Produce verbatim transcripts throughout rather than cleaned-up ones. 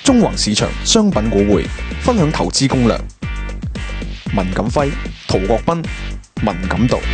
中環市場商品股匯分享投資攻略。文錦輝、陶國斌、文錦道。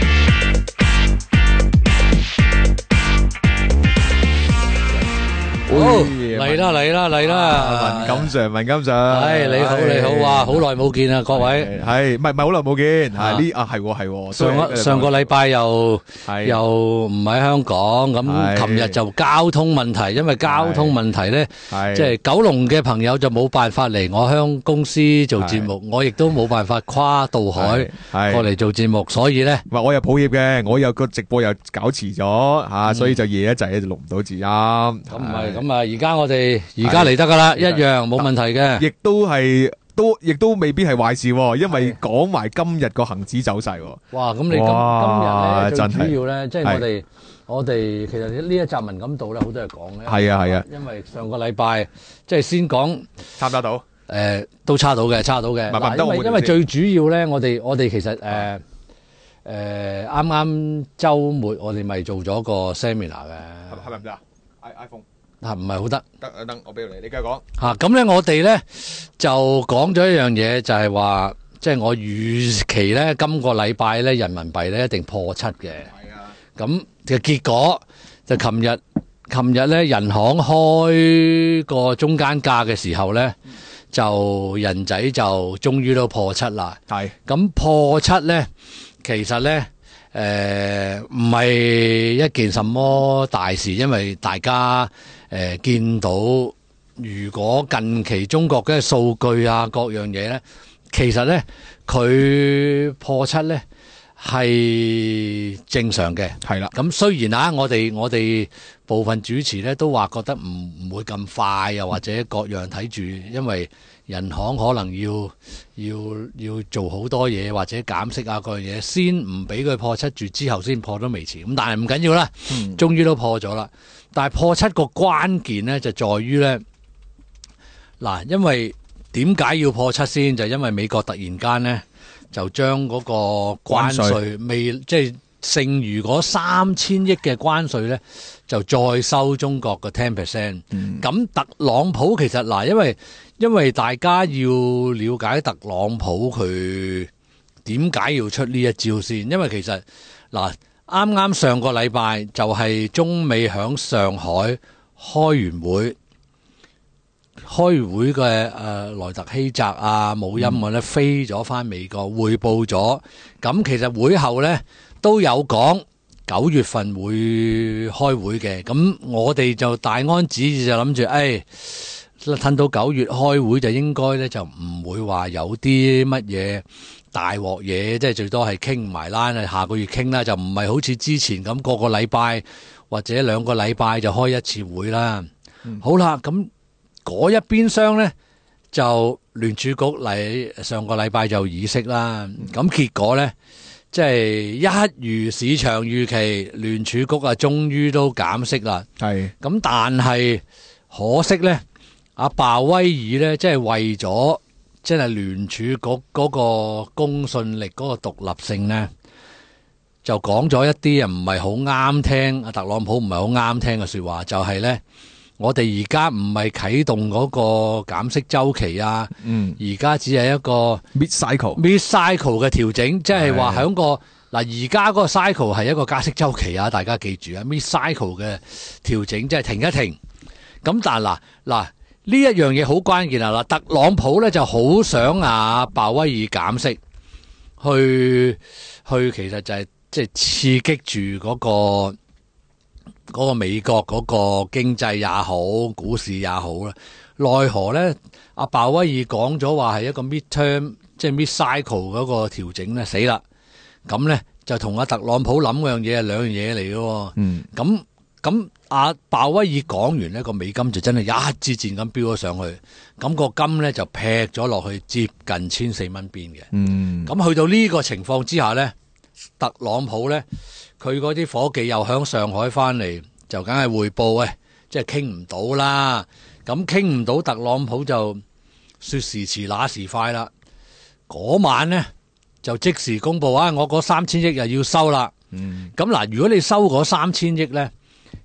好嚟啦嚟啦嚟啦！ 文錦Sir，文錦Sir， 係你好你好，哇，好耐冇見啊，各位。 係，唔係唔係好耐冇見，係呢啊係喎係喎。 上個上個禮拜又又唔喺香港，咁琴日就交通問題，因為交通問題咧，即係九龍嘅朋友就冇辦法嚟我鄉公司做節目，我亦都冇辦法跨渡海過嚟做節目，所以咧， 話我又抱歉嘅，我有個直播又搞遲咗吓，所以就夜一陣就錄唔到字音。咁唔係咁啊，而家我哋而家嚟得噶啦，一樣冇問題嘅。 亦都係都亦都未必係壞事，因為講埋今日個恒指走勢。 哇！咁你今今日咧最主要咧，即係我哋我哋其實呢一集文錦道咧，好多嘢講咧。 係啊係啊， 因為上個禮拜即係先講差唔多到， 誒都差到嘅，差到嘅。嗱，因為因為最主要咧，我哋我哋其實誒誒啱啱週末我哋咪做咗個 seminar 嘅， 係咪唔得啊 ？iPhone 嚇唔係好得， 得得，我俾你，你繼續講嚇。咁咧，我哋咧就講咗一樣嘢，就係話，即係我預期咧，今個禮拜咧，人民幣咧一定破七嘅。係啊。咁嘅結果就琴日，琴日咧，人行開個中間價嘅時候咧，就人仔就終於都破七啦。係。咁破七咧，其實咧。誒唔係一件什麼大事，因為大家誒、呃、見到，如果近期中國嘅數據啊各樣嘢咧，其實咧佢破七咧係正常嘅，係啦。咁雖然啊，我哋我哋部分主持咧都話覺得唔唔會咁快，又或者各樣睇住，因為人行可能要要要做好多嘢，或者減息啊各樣嘢，先唔俾佢破七住，之後先破都未遲。咁但係唔緊要啦，嗯、終於都破咗啦。但係破七個關鍵咧就在於咧，嗱，因為點解要破七先？就因為美國突然間咧就將嗰個關稅未即係剩餘嗰三千億嘅關稅咧，就再收中國嘅 ten percent。咁特朗普其實嗱，因為因為大家要了解特朗普佢點解要出呢一招先，因為其實嗱啱啱上個禮拜就係中美響上海開完會，開完會嘅誒萊特希澤啊、姆欽我咧飛咗翻美國匯報咗，咁其實會後咧都有講九月份會開會嘅，咁我哋就大安旨意就諗住誒。褪到九月開會就應該咧就唔會話有啲乜嘢大鑊嘢，即係最多係傾埋啦，下個月傾啦，就唔係好似之前咁個個禮拜或者兩個禮拜就開一次會啦。嗯、好啦，咁嗰一邊廂咧就聯儲局嚟上個禮拜就議息啦，咁、嗯、結果咧即係一如市場預期，聯儲局啊終於都減息啦。係，咁但係可惜咧。阿鮑威爾咧，即係為咗即係聯儲局嗰個公信力、嗰個獨立性咧，就講咗一啲啊唔係好啱聽，阿特朗普唔係好啱聽嘅說話，就係咧，我哋而家唔係啟動嗰個減息周期啊，嗯，而家只係一個 mid cycle mid cycle 嘅調整，即係話響個嗱而家嗰個 cycle 係一個加息周期啊，大家記住啊 mid cycle 嘅調整，即係停一停。咁但係嗱嗱。呢一樣嘢好關鍵啊！嗱，特朗普咧就好想啊鮑威爾減息，去去其實就係即係刺激住嗰個嗰個美國嗰個經濟也好，股市也好啦。奈何咧，阿鮑威爾講咗話係一個 mid term，即係 mid cycle 嗰個調整咧，死啦！咁咧就同阿特朗普諗嗰樣嘢係兩樣嘢嚟嘅。嗯，咁咁。阿鮑威爾講完呢個美金就真係一支箭咁飆咗上去，咁個金咧就劈咗落去接近千四蚊邊嘅。嗯，咁去到呢個情況之下咧，特朗普咧佢嗰啲伙計又響上海翻嚟，就梗係匯報嘅，即係傾唔到啦。咁傾唔到，特朗普就說時遲那時快啦。嗰晚咧就即時公布啊，我嗰三千億又要收啦。嗯，咁嗱，如果你收嗰三千億咧。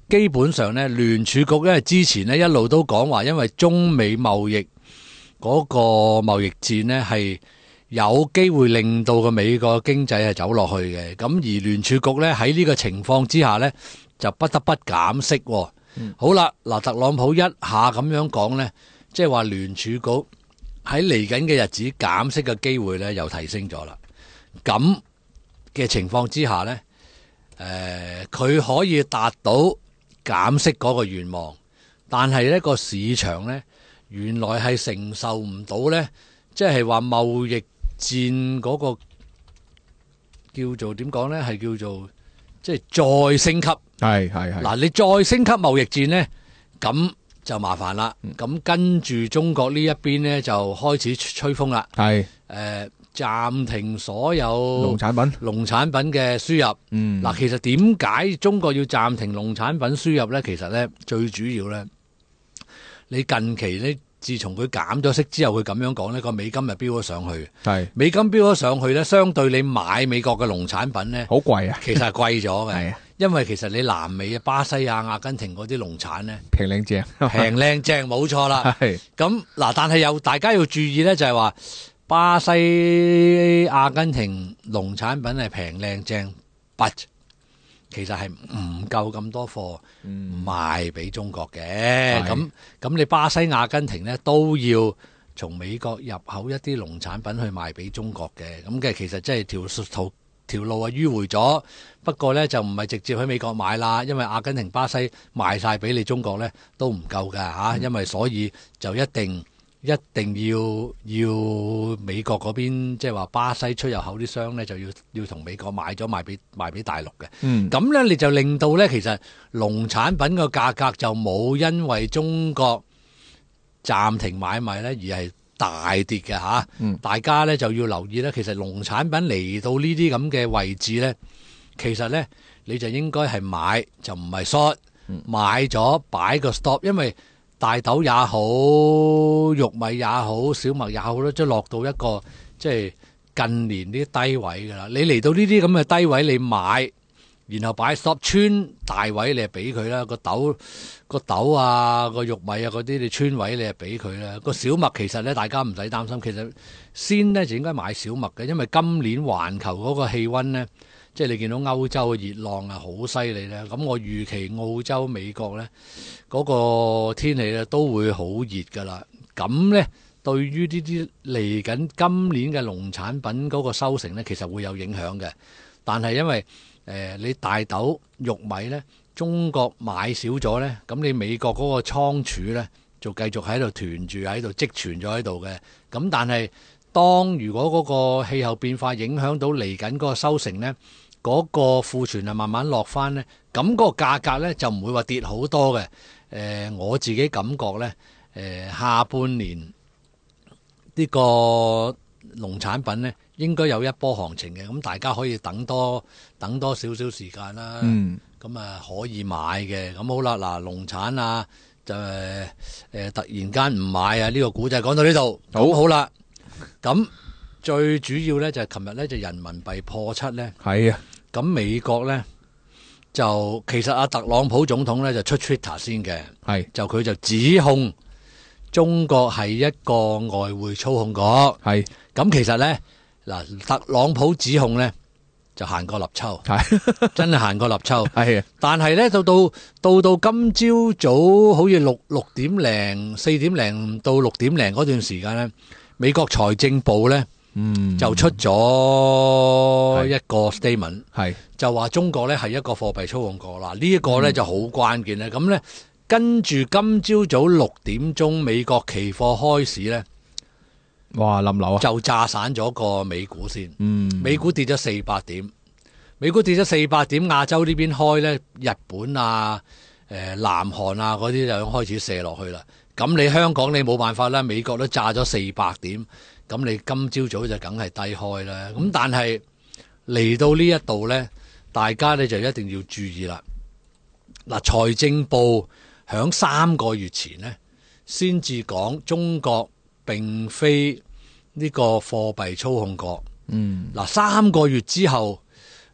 基本上咧聯儲局咧之前咧一路都講話，因為中美貿易嗰個貿易戰呢係有機會令到個美國經濟係走落去嘅。咁而聯儲局咧喺呢個情況之下咧，就不得不減息。嗯、好啦，嗱，特朗普一下咁樣講咧，即係話聯儲局喺嚟緊嘅日子減息嘅機會咧又提升咗啦。咁嘅情況之下咧，誒、呃，佢可以達到減息嗰個願望，但係呢個市場咧原來係承受唔到咧，即係話貿易戰嗰個叫做點講咧，係叫做即係再升級。 係係係。 嗱，你再升級貿易戰咧，咁就麻煩啦。咁、嗯、跟住中國呢一邊咧就開始吹風啦。係誒暫停所有農產品、 農產品嘅輸入。嗯，嗱，其實點解中國要暫停農產品輸入咧？其實咧最主要咧，你近期咧。自從佢減咗息之後，佢咁樣講呢個美金就飆咗上去。係美金飆咗上去咧，相對你買美國嘅農產品咧，好貴啊，其實係貴咗嘅。係啊，因為其實你南美啊、巴西亞、阿根廷嗰啲農產咧，平靚正，平靚正冇錯啦。係咁嗱，但係又大家要注意咧，就係話巴西、阿根廷農產品係平靚正 ，but 其實係唔夠咁多貨賣俾中國嘅，咁咁、嗯、你巴西、阿根廷咧都要從美國入口一啲農產品去賣俾中國嘅，咁嘅其實即係條條條路啊迂迴咗，不過咧就唔係直接喺美國買啦，因為阿根廷、巴西賣晒俾你中國咧都唔夠噶吓，因為所以就一定。一定要要美國嗰邊，即係話巴西出入口啲商咧，就要要同美國買咗賣俾賣俾大陸嘅。嗯，咁咧你就令到咧，其實農產品個價格就冇因為中國暫停買賣咧而係大跌嘅吓。嗯，大家咧就要留意咧，其實農產品嚟到呢啲咁嘅位置咧，其實咧你就應該係買就唔係 short，買咗擺個 stop，因為。大豆也好，玉米也好，小麥也好啦，即係落到一個即係近年啲低位噶啦。你嚟到呢啲咁嘅低位，你買，然後擺 stop 穿大位，你就俾佢啦。個豆個豆啊，個玉米啊嗰啲，你穿位你就俾佢啦。個小麥其實咧，大家唔使擔心，其實先咧就應該買小麥嘅，因為今年環球嗰個氣溫咧。即係你見到歐洲嘅熱浪啊，好犀利咧！咁我預期澳洲、美國咧嗰個天氣咧都會好熱噶啦。咁咧對於呢啲嚟緊今年嘅農產品嗰個收成咧，其實會有影響嘅。但係因為誒你大豆、玉米咧，中國買少咗咧，咁你美國嗰個倉儲咧就繼續喺度囤住喺度積存咗喺度嘅。咁但係當如果嗰個氣候變化影響到嚟緊嗰個收成咧，嗰個庫存啊慢慢落翻咧，咁嗰個價格咧就唔會話跌好多嘅。誒，我自己感覺咧，誒下半年呢個農產品咧應該有一波行情嘅，咁大家可以等多等多少少時間啦。嗯，咁啊可以買嘅。咁好啦，嗱農產啊就誒誒突然間唔買啊，呢個古仔講到呢度。好，好啦，咁最主要咧就係琴日咧就人民幣破七咧。係啊。咁美國咧就其實阿特朗普總統咧就出 Twitter 先嘅，係就佢就指控中國係一個外匯操控國，係咁其實咧嗱特朗普指控咧就行過立秋，係真係行過立秋，係啊，但係咧到到到到今朝早好似六六點零四點零到六點零嗰段時間咧，美國財政部咧。嗯，就出咗一個 statement，係就話中國咧係一個貨幣操控國啦，呢、這、一個咧就好關鍵咧。咁咧跟住今朝早六點鐘美國期貨開市咧，哇冧樓啊，就炸散咗個美股先，嗯，美股跌咗四百點，美股跌咗四百點，亞洲呢邊開咧，日本啊、誒、呃、南韓啊嗰啲就開始射落去啦。咁你香港你冇辦法啦，美國都炸咗四百點。咁你今朝早就梗係低開啦，咁但係嚟到呢一度咧，大家咧就一定要注意啦。嗱，財政部響三個月前咧，先至講中國並非呢個貨幣操控國。嗯，嗱三個月之後，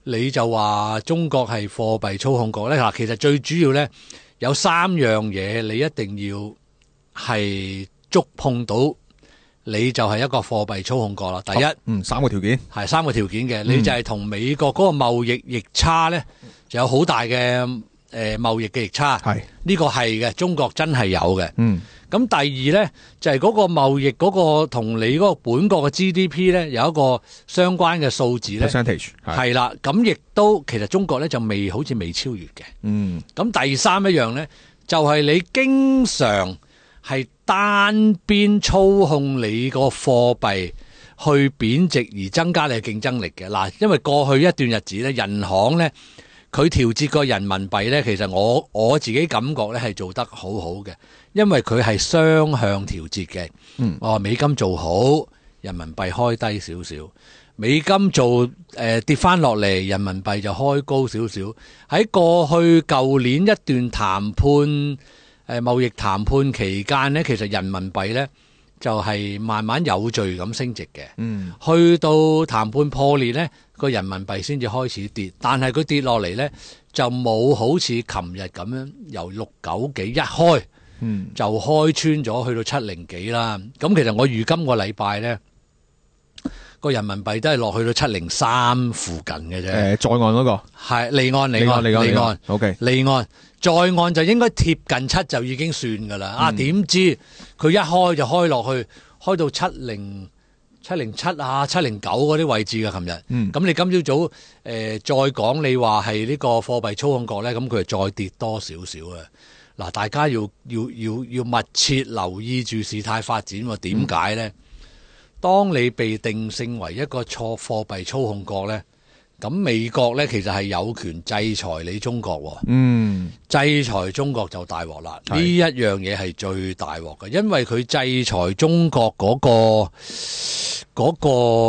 你就話中國係貨幣操控國咧？嗱，其實最主要咧有三樣嘢，你一定要係觸碰到，你就係一個貨幣操控國啦。第一， 嗯，三個條件係三個條件嘅，你就係同美國嗰個貿易逆差咧，就有好大嘅誒貿易嘅逆差。 係呢個係嘅，中國真係有嘅。 嗯。 咁第二咧就係、是、嗰個貿易嗰個同你嗰個本國嘅 G D P 咧有一個相關嘅數字咧 percentage 係啦，咁亦都其實中國咧就未好似未超越嘅。 嗯， 咁第三一樣咧就係、是、你經常係單邊操控你個貨幣去貶值而增加你嘅競爭力嘅。嗱，因為過去一段日子咧，人行咧佢調節個人民幣咧，其實我我自己感覺咧係做得好好嘅。因為佢係雙向調節嘅， 嗯， 哦，美金做好，人民幣開低少少；美金做誒、呃、跌翻落嚟，人民幣就開高少少。喺過去舊年一段談判誒、呃、貿易談判期間呢，其實人民幣呢就係、是、慢慢有序咁升值嘅。 嗯， 去到談判破裂呢，個人民幣先至開始跌，但係佢跌落嚟呢，就冇好似琴日咁樣由六九幾一開。 嗯， 就開穿咗去到七零幾啦。咁其實我預今個禮拜咧，個人民幣都係落去到七零三附近嘅啫。誒、 呃，在岸嗰、那個係離岸，離岸，離岸。 O K， 離岸在岸就應該貼近七就已經算噶啦。嗯、啊，點知佢一開就開落去，開到七零七零七啊，七零九嗰啲位置嘅。琴日， 嗯， 咁你今朝早誒、呃、再講你話係呢個貨幣操控國咧，咁佢就再跌多少少啊。嗱，大家要要要要密切留意住事態發展喎。點解呢？嗯、當你被定性為一個錯貨幣操控國呢，咁美國呢其實係有權制裁你中國。 嗯， 制裁中國就大鑊啦。呢一樣嘢係最大鑊嘅，因為佢制裁中國嗰、嗰個嗰、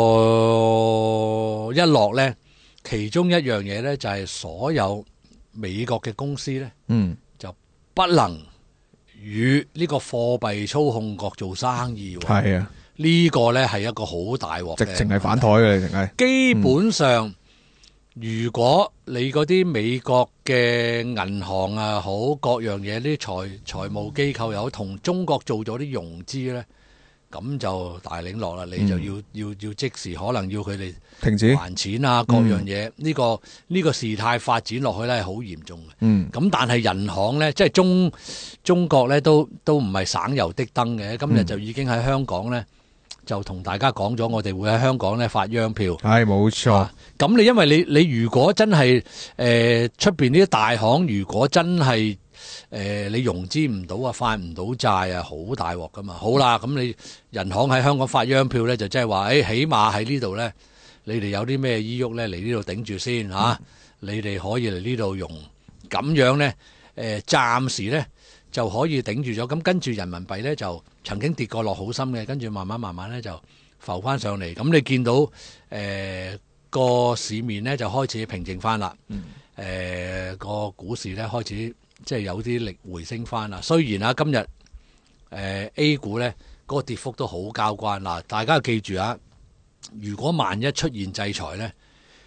嗰個一落呢，其中一樣嘢呢就係所有美國嘅公司呢。 嗯。 不能與呢個貨幣操控國做生意。 係啊， 呢個呢係一個好大鑊嘅， 直情係反台嘅，直情係。 基本上，嗯、如果你嗰啲美國嘅銀行啊好，各樣嘢啲財財務機構又好，同中國做咗啲融資呢，咁就大領落啦。你就要、嗯、要要即時可能要佢哋停止還錢啊，各樣嘢呢、嗯呢個呢、呢個事態發展落去咧係好嚴重嘅。 嗯， 咁但係人行咧，即係中中國咧，都都唔係省油的燈嘅。今日就已經喺香港咧，就同大家講咗，我哋會喺香港咧發央票。係冇錯。咁、啊、你因為你你如果真係誒出邊呢啲大行，如果真係誒、呃、你融資唔到啊，發唔到債啊，好大鑊噶嘛。好啦，咁你人行喺香港發央票咧，就即係話誒，起碼喺呢度咧。你哋有啲咩依喐咧，嚟呢度頂住先嚇、啊。你哋可以嚟呢度用，咁樣咧，誒、呃、暫時咧就可以頂住咗。咁跟住人民幣咧就曾經跌過落好深嘅，跟住慢慢慢慢咧就浮翻上嚟。咁你見到誒、呃、個市面咧就開始平靜翻啦。誒、嗯呃、個股市咧開始即係有啲力回升翻啦。雖然啊，今日誒、呃、A 股咧嗰、那個跌幅都好交關嗱，大家記住啊！如果萬一出現制裁呢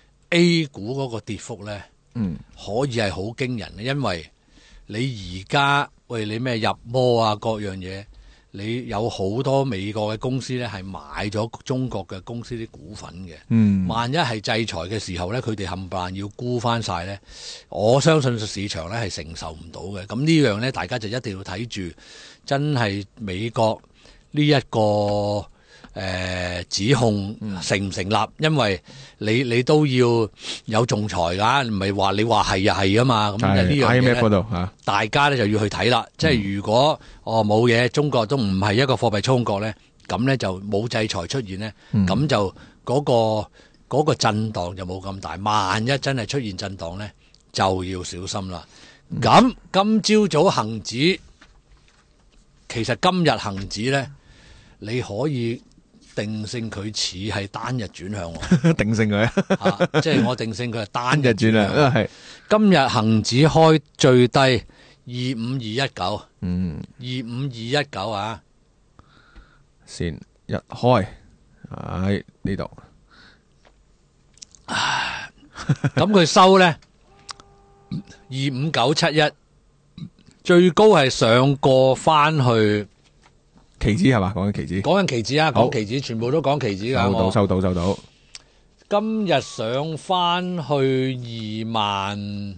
A 股嗰個跌幅呢，嗯，可以係好驚人嘅，因為你而家喂你咩入摩啊各樣嘢，你有好多美國嘅公司呢係買咗中國嘅公司啲股份嘅，嗯，萬一係制裁嘅時候呢，佢哋冚唪唥要沽翻晒呢，我相信市場呢係承受唔到嘅。咁呢樣呢，大家就一定要睇住，真係美國呢一個。誒、呃、指控成唔成立？因為你你都要有仲裁㗎，唔係話你話係就係啊嘛。咁呢樣嘢咧，大家咧就要去睇啦。嗯、即係如果哦冇嘢，中國都唔係一個貨幣操控國咧，咁咧就冇制裁出現咧，咁、嗯、就嗰、嗰個嗰、嗰個震盪就冇咁大。萬一真係出現震盪咧，就要小心啦。咁、嗯、今朝早恒指，其實今日恒指咧，你可以。定性佢似係單日轉向喎，定性佢、啊，即係我定性佢係單日轉向。係今日恒指開最低二五二一九，嗯，二五二一九啊，先一開喺呢度， 咁佢收咧二五九七一，最高係上過翻去。 期指係嘛？講緊期指， 講緊期指啊， 好講期指，全部都講期指噶。 收到我收到收到。 今日上翻去二萬，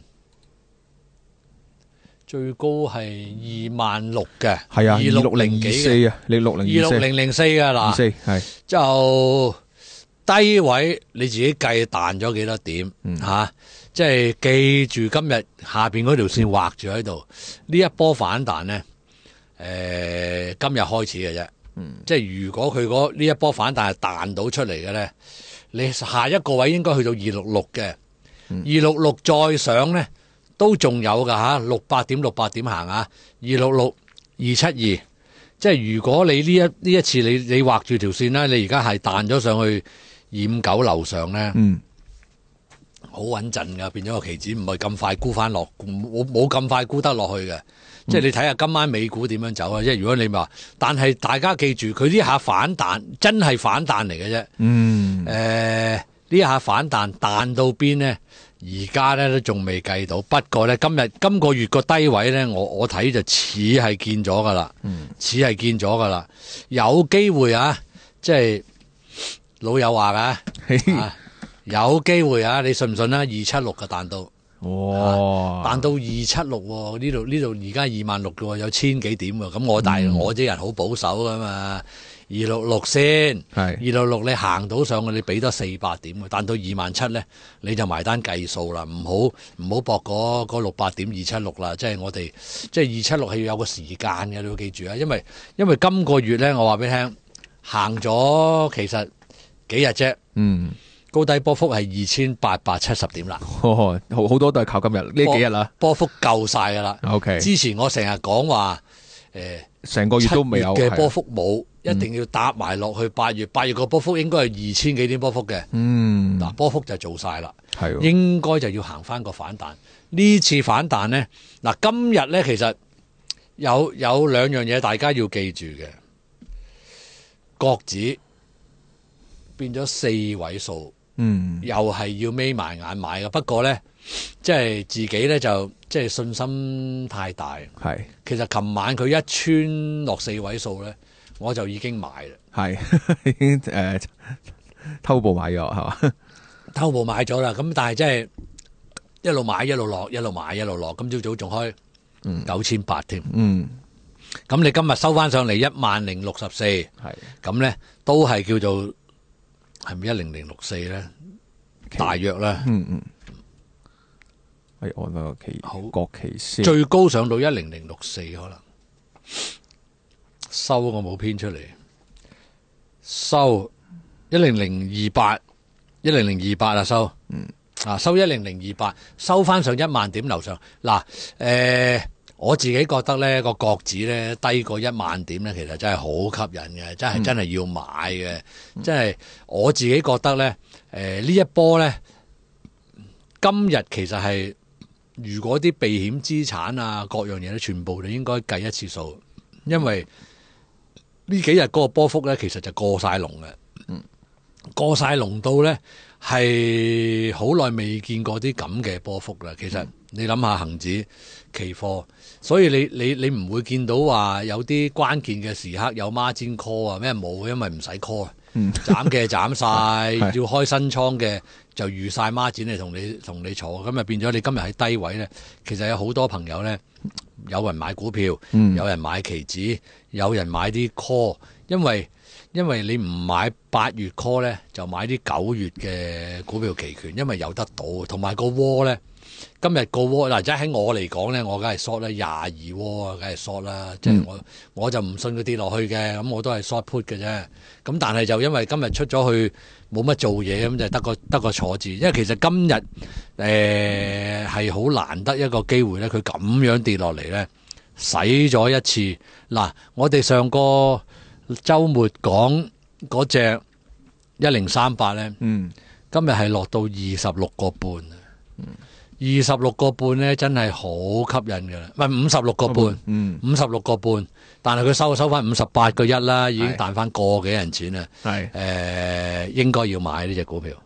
最高係二萬六嘅， 係啊， 二六零幾嘅， 四啊，你六零二六零零四嘅二嗱， 四係就低位你自己計彈咗幾多點吓、啊？即係記住今日下邊嗰條線畫住喺度，呢一波反彈咧。誒、呃，今日開始嘅啫，嗯、即係如果佢嗰呢一波反彈係彈到出嚟嘅咧，你下一個位應該去到二六六嘅，二六六再上咧都仲有噶吓，六百點六百點行啊，二六六二七二，即係如果你呢一呢一次你你畫住條線咧，你而家係彈咗上去二五九樓上咧， 嗯， 好穩陣噶，變咗個期指唔係咁快沽翻落，冇冇咁快沽得落去嘅。即係你睇下今晚美股點樣走啊！即係如果你話，但係大家記住，佢呢下反彈真係反彈嚟嘅啫。 嗯， 誒、呃，呢下反彈彈到邊呢？而家咧都仲未計到。不過咧，今日今個月個低位咧，我我睇就似係見咗噶啦，似係、嗯、見咗噶啦，有機會啊！即係老友話噶、啊，有機會啊！你信唔信啊？二七六嘅彈到。哇！彈到二七六，呢度呢度而家二萬六嘅，有千幾點喎。咁我但係、嗯、我啲人好保守噶嘛，二六六先，二六六你行到上去，你俾多四百點嘅，彈到二萬七咧，你就埋單計數啦，唔好唔好搏嗰嗰六百點二七六啦。即係我哋即係二七六係要有個時間嘅，你要記住啊。因為因為今個月咧，我話俾你聽，行咗其實幾日啫，嗯。高低波幅係二千八百七十點啦， 好好多都係靠今日呢幾日啦， 波幅夠晒噶啦。 OK， 之前我成日講話，誒， 成個月都未有嘅波幅冇，一定要搭埋落去八月。八月個波幅應該係二千幾點波幅嘅，嗯，嗱，波幅就做晒啦，係，應該就要行翻個反彈。呢次反彈咧，嗱，今日咧其實有有兩樣嘢大家要記住嘅，國指變咗四位數。嗯，又係要眯埋眼買嘅，不過咧，即係自己咧就即係信心太大。係是，其實琴晚佢一穿落四位數咧，我就已經買啦。係， 已經誒偷步買咗係嘛？ 偷步買咗啦，咁但係即係一路買一路落，一路買一路落。今朝早仲開九千八添。嗯，咁你今日收翻上嚟一萬零六十四，係咁咧都係叫做。係咪一零零六四咧？大約咧，嗯嗯， 係按個期好國旗先， 最高上到一零零六四可能收我冇編出嚟，收一零零二八，一零零二八啊收，嗯啊收一零零二八，收翻上一萬點樓上嗱，誒、呃。我自己覺得咧個國指咧低過一萬點咧，其實真係好吸引嘅，真係、嗯、真係要買嘅。即係、嗯、我自己覺得咧，誒、呃、呢一波咧，今日其實係如果啲避險資產啊各樣嘢咧，全部你應該計一次數，因為呢幾日嗰個波幅咧，其實就過晒龍嘅，嗯、過晒龍到咧係好耐未見過啲咁嘅波幅啦。其實你諗下恒指期貨。所以你你你唔會見到話有啲關鍵嘅時刻有孖展 call 啊咩冇，因為唔使 call 啊，斬嘅斬晒，要開新倉嘅就預晒孖展嚟同你同你坐，咁啊變咗你今日喺低位咧，其實有好多朋友咧，有人買股票，嗯、有人買期指，有人買啲 call，因為因為你唔買八月 call 咧，就買啲九月嘅股票期權，因為有得到，同埋個窩咧。今日個窩嗱，即係喺我嚟講咧，我梗係 short 啦，廿二窩啊，梗係 short 啦。即係我我就唔信佢跌落去嘅，咁我都係 short put 嘅啫。咁但係就因為今日出咗去冇乜做嘢，咁就得個得個坐字。因為其實今日誒係好難得一個機會咧，佢咁樣跌落嚟咧，洗咗一次。嗱，我哋上個週末講嗰隻一零三八咧，嗯，今日係落到二十六個半。嗯二十六個半咧，真係好吸引㗎啦，唔係五十六個半，嗯，五十六個半，但係佢收收翻五十八個一啦，已經彈翻個幾銀錢啦，係，誒、呃，應該要買呢隻股票，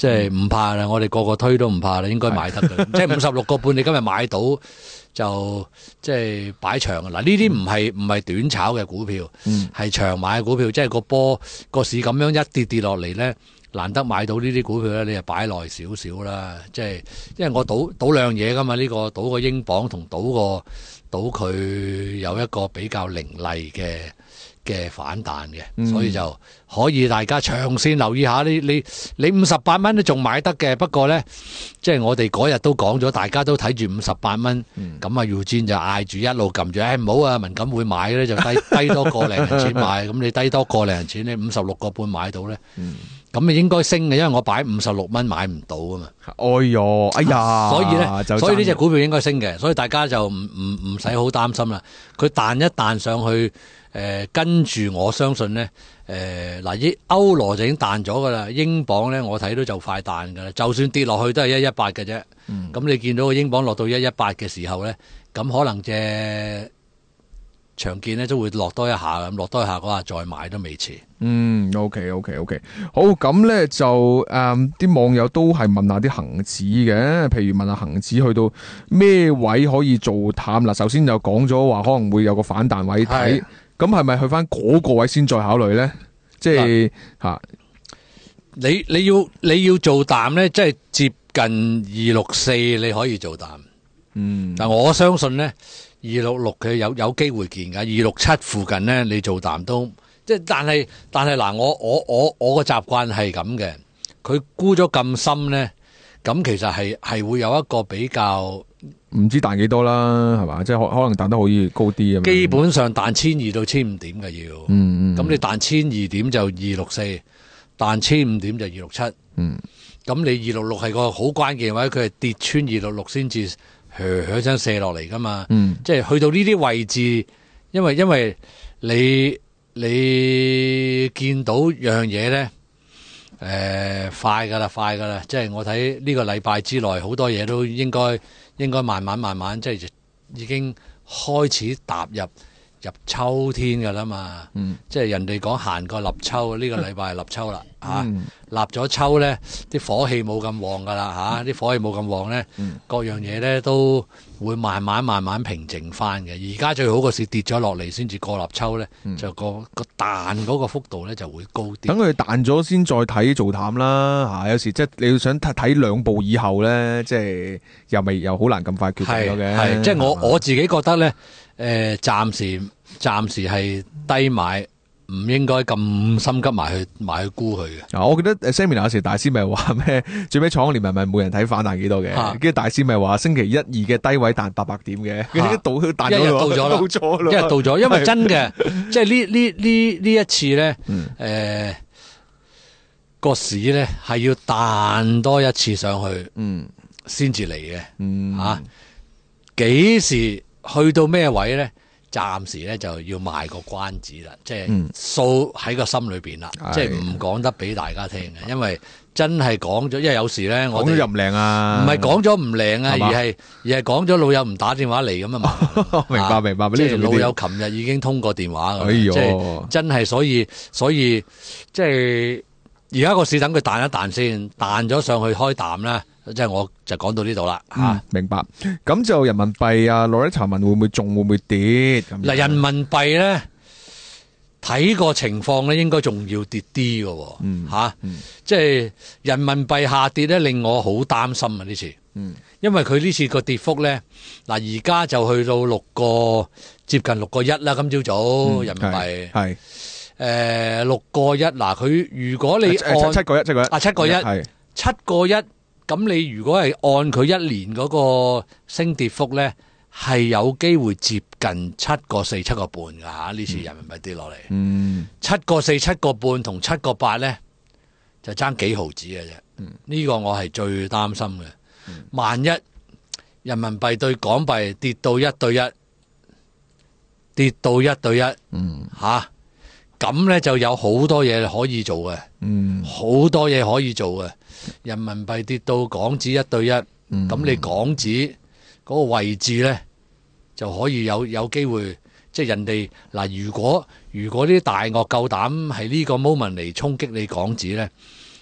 即係唔怕啦，我哋個個推都唔怕啦，應該買得嘅。即係五十六個半，你今日買到就即係擺長。嗱，呢啲唔係唔係短炒嘅股票，係、嗯、長買嘅股票。即係個波個市咁樣一跌跌落嚟咧，難得買到呢啲股票咧，你就擺耐少少啦。即係因為我賭賭兩嘢噶嘛，呢、呢個賭個英鎊同賭個賭佢有一個比較凌厲嘅嘅反彈嘅，嗯、所以就可以大家長線留意下。你你你五十八蚊都仲買得嘅，不過呢，即係我哋嗰日都講咗，大家都睇住五十八蚊，咁啊 Eugene 就嗌住一路撳住，誒唔好啊，文錦會買咧就低低多個零銀錢買，咁你低多個零銀錢，你五十六個半買到呢，咁啊、嗯、應該升嘅，因為我擺五十六蚊買唔到啊嘛。 哎喲，哎呀， 所以呢，所以呢隻股票應該升嘅，所以大家就唔唔唔使好擔心啦。佢彈一彈上去。誒、呃、跟住我相信呢，誒嗱英歐羅就已經彈咗噶啦，英鎊呢，我睇到就快彈噶啦，就算跌落去都係一一八嘅啫。咁、嗯、你見到個英鎊落到一一八嘅時候呢，咁可能隻長建呢都會落多一下，咁落多一下嗰下再買都未遲。 嗯 ，OK OK OK， 好，咁呢就誒啲、嗯、網友都係問下啲恒指嘅，譬如問下恒指去到咩位可以做淡嗱，首先就講咗話可能會有個反彈位睇。咁係咪去翻嗰個位先再考慮咧？即係吓，你你要你要做淡咧，即係接近二六四，你可以做淡。嗯，但我相信咧，二六六佢有有機會見噶，二六七附近咧，你做淡都即係，但係但係嗱，我我我我個習慣係咁嘅，佢沽咗咁深咧，咁其實係係會有一個比較。 唔知彈幾多啦，係嘛？即係可可能彈得可以高啲啊。 基本上彈千二到千五點嘅要，嗯嗯。咁你彈千二點就二六四，彈千五點就二六七。嗯。咁你二六六係個好關鍵位，佢係跌穿二六六先至，噓噓聲射落嚟噶嘛。嗯。即係去到呢啲位置，因為因為你你見到樣嘢咧，誒、呃、快噶啦，快噶啦！即係我睇呢個禮拜之內，好多嘢都應該。應該慢慢慢慢，即係已經開始踏入入秋天㗎啦嘛。嗯、即係人哋講行過立秋，呢、這個禮拜係立秋啦嚇。嗯、立咗秋咧，啲火氣冇咁旺㗎啦嚇。啲、嗯、火氣冇咁旺咧，嗯、各樣嘢咧都會慢慢慢慢平靜翻嘅。而家最好個市跌咗落嚟先至過立秋咧，嗯、就個個彈嗰個幅度咧就會高啲。 等佢彈咗先再睇做淡啦嚇。有時即係你要想睇睇兩步以後咧，即係又未又好難咁快決定咗嘅。 係即係我我自己覺得咧，誒、呃、暫時暫時係低買。唔應該咁心急埋去埋去沽佢嘅。 啊，我記得 Seminar 有時大師咪話咩？最尾創年咪咪每人睇反彈幾多嘅？跟住、啊、大師咪話星期一二嘅低位彈八百點嘅，跟住到彈咗咯，到咗一日到咗，因為真嘅，即係呢呢呢呢一次咧，誒、嗯，個、呃、市咧係要彈多一次上去，嗯，先至嚟嘅，嗯，吓，幾時去到咩位咧？暫時咧就要賣個關子啦，即係掃喺個心裏邊啦，嗯、即係唔講得俾大家聽嘅，因為真係講咗，因為有時咧我講咗又唔靈啊， 唔係講咗唔靈啊，而係而係講咗老友唔打電話嚟咁啊嘛， 明白明白， 即係老友琴日已經通過電話㗎，哎、呦即係真係所以所以即係而家個市等佢彈一彈先，彈咗上去開淡啦。即係我就講到呢度啦吓， 明白。咁就人民幣啊，Loretta問會唔會仲會唔會跌？ 嗱，人民幣咧睇個情況咧，應該仲要跌啲嘅，嗯吓，嗯、即係人民幣下跌咧，令我好擔心啊呢次，嗯，因為佢呢次個跌幅咧，嗱而家就去到六個接近六個一啦，今朝早，早人民幣係誒六個一，嗱佢如果你按七個一七個一啊七個一係七個一。咁你如果係按佢一年嗰個升跌幅咧，係有機會接近七個四、七個半㗎吓。呢次人民幣跌落嚟，嗯，七個四、七個半同七個八咧，就爭幾毫子嘅啫。嗯，呢個我係最擔心嘅。嗯、萬一人民幣對港幣跌到一對一，跌到一對一，嗯，吓咁咧就有好多嘢可以做嘅，嗯，好多嘢可以做嘅。人民幣跌到港紙一對一，咁、嗯、你港紙嗰個位置咧就可以有有機會，即係人哋嗱，如果如果啲大鱷夠膽係呢個 moment 嚟衝擊你港紙咧，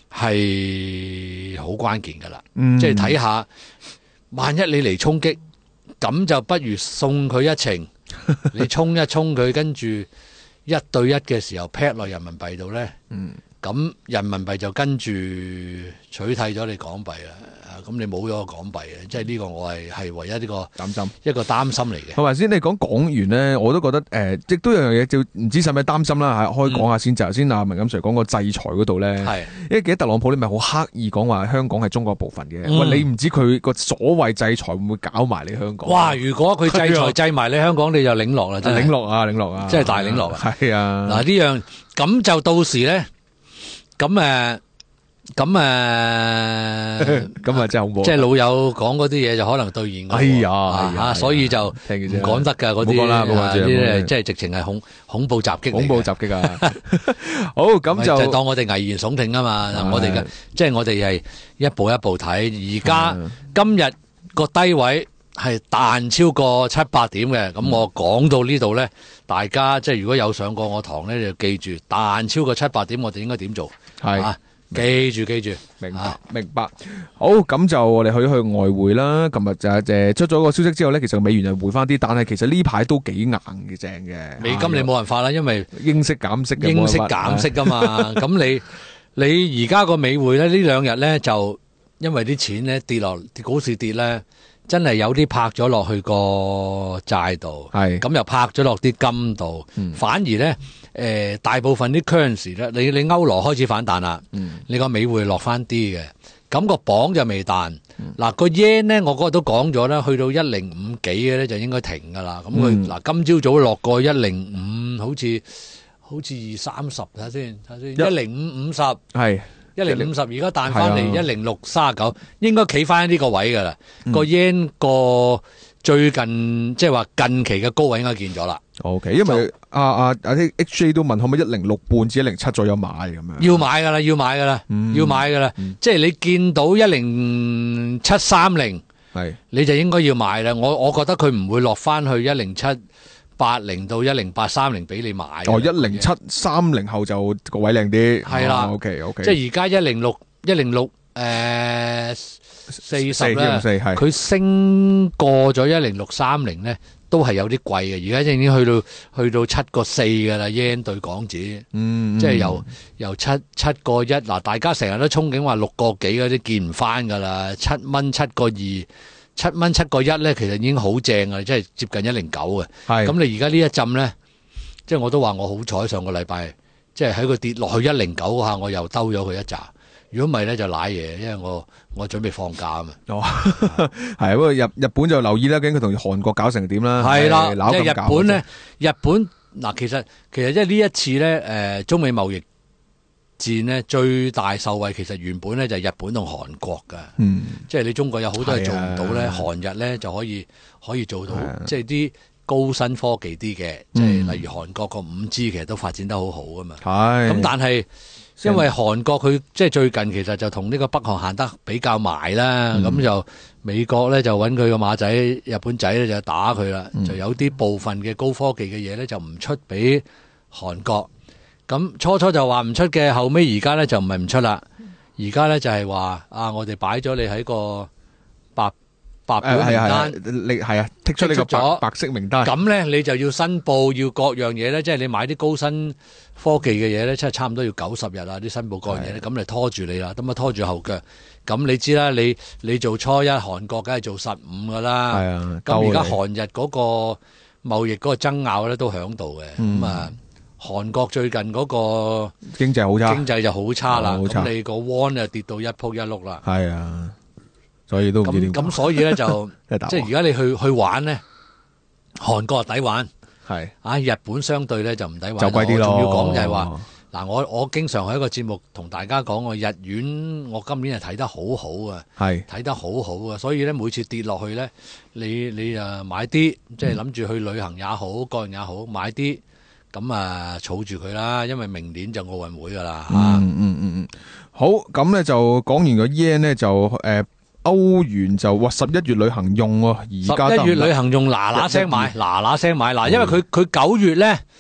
係好關鍵噶啦。 嗯即係睇下，萬一你嚟衝擊，咁就不如送佢一程，你衝一衝佢，跟住一對一嘅時候劈落人民幣度咧。 嗯咁人民幣就跟住取替咗你港幣啦，啊咁你冇咗個港幣嘅，即係呢個我係係唯一呢個擔心。 一個擔心嚟嘅。 同埋先，你講港元咧，我都覺得誒，亦都有樣嘢，就唔知使唔使擔心啦嚇。可以講下先，就頭先阿文錦 Sir 講個制裁嗰度咧， 係因為記得特朗普你咪好刻意講話香港係中國部分嘅。 嗯喂，你唔知佢個所謂制裁會唔會搞埋你香港？ 哇！如果佢制裁制埋你香港，你就領落啦，真係領落啊，領落啊， 即係大領落啊！ 係啊， 嗱呢樣咁就到時咧，咁誒咁誒， 咁啊真係恐怖。 即係老友講嗰啲嘢就可能兌現㗎喎。 哎呀啊哎呀啊所以就聽唔講得㗎嗰啲， 唔好講啦唔好講啊住唔好講呢啲住即係直情係恐恐怖襲擊嚟嘅， 恐怖襲擊啊！好，咁咪就就當我哋危言聳聽啊嘛！嗱， 係我哋嘅即係我哋係一步一步睇。而家係今日個低位係彈超過七八點嘅，咁我講到呢度咧，大家即係如果有上過我堂咧，就記住彈超過七八點，我哋應該點做？ 係啊，記住記住， 明白啊明白。好，咁就我哋去去外匯啦。琴日就誒出咗個消息之後咧，其實美元就回翻啲，但係其實呢排都幾硬嘅正嘅。 美金你冇辦法啦，因為英式減息嘅， 英式冇辦法減息噶嘛。咁你你而家個美匯咧呢兩日咧就因為啲錢咧跌落股市跌咧。真係有啲拍咗落去個債度， 係咁又拍咗落啲金度， 嗯反而咧誒、呃、大部分啲 currency 咧，你你歐羅開始反彈啦， 嗯你個美匯落翻啲嘅，咁、個磅就未彈。 嗯嗱、個 yen 咧，我嗰日都講咗啦，去到一零五幾嘅咧就應該停噶啦。咁佢嗱今朝早落過一零五，好似好似二三十睇下先，睇下先，一零五五十。 係一零五十，而家彈翻嚟係啊一零六三十九，應該企翻呢個位噶啦。 嗯個 yen 個最近即係話近期嘅高位應該見咗啦。 OK，因為阿阿阿啲 H J 都問可唔可以一零六半至一零七左右買咁樣。 要買噶啦，要買噶啦， 嗯要買噶啦。 嗯即係你見到一零七三零， 係你就應該要買啦。我我覺得佢唔會落翻去一零七八零到一零八三零俾你買㗎啦。 哦，一零七三零後就個位靚啲。 係啦哦，OK OK， 即係而家一零六一零六誒四十四咧， 四係佢升過咗一零六三零咧，都係有啲貴嘅。而家已經去到去到七個四㗎啦 yen 對港紙， 嗯， 即係由由七七個一嗱，大家成日都憧憬話六個幾嗰啲見唔翻㗎啦，七蚊七個二，七蚊七個一咧，其實已經好正啊，即係接近一零九嘅。 係咁你而家呢一陣咧，即係我都話我好彩上個禮拜，即係喺佢跌落去一零九嗰下，我又兜咗佢一紮。如果唔係咧就賴嘢，因為我我準備放假啊嘛。 哦，係不過日日本就留意啦，究竟佢同韓國搞成點啦？ 係啦， 鬧咁即係日本咧，日本嗱，其實其實即係呢一次咧，誒中美貿易戰咧最大受惠，其實原本咧就係日本同韓國噶。 嗯， 即係你中國有好多嘢做唔到咧， 係啊韓日咧就可以可以做到係啊， 即係啲高新科技啲嘅，即係例如韓國個五 G 其實都發展得好好噶嘛。 係咁但係因為韓國佢即係最近其實就同呢個北韓行得比較埋啦，咁、 嗯就美國咧就揾佢個馬仔日本仔咧就打佢啦， 嗯就有啲部分嘅高科技嘅嘢咧就唔出俾韓國。咁初初就話唔出嘅，後尾而家咧就唔係唔出啦，而家咧就係話啊，我哋擺咗你喺個白白誒表名係啊係啊單。， 你係啊剔出呢個剔出咗白白色名單。 咁咧你就要申報，要各樣嘢咧，即係你買啲高新科技嘅嘢咧，即係差唔多要九十日啊！啲申報各樣嘢咧，咁嚟拖住你啦，咁啊拖住後腳。咁你知啦，你你做初一韓國梗係做實五噶啦。 係啊， 咁而家鳩韓日嗰個貿易嗰個爭拗咧都響度嘅。 嗯咁啊，韓國最近嗰個你經濟好差， 經濟就好差啦。 好差咁你個 won 就跌到一仆一碌啦。 係啊，所以都唔知點咁咁所以咧就真係大鑊即係而家你去去玩咧，韓國係抵玩。 係啊！日本相對咧就唔抵玩， 就貴啲咯。 我仲要講就係話，嗱，我我經常喺一個節目同大家講，我日元我今年係睇得好好啊， 係睇得好好啊，所以咧每次跌落去咧，你你啊買啲，即係諗住去旅行也好，個人也好，買啲咁啊儲住佢啦，因為明年就奧運會噶啦嚇。 嗯嗯嗯嗯，好，咁咧就講完個 yen 咧就誒歐元就哇十一月旅行用喎，而家十一月得唔得旅行用嗱嗱聲買，嗱嗱聲買嗱，因為佢佢九月咧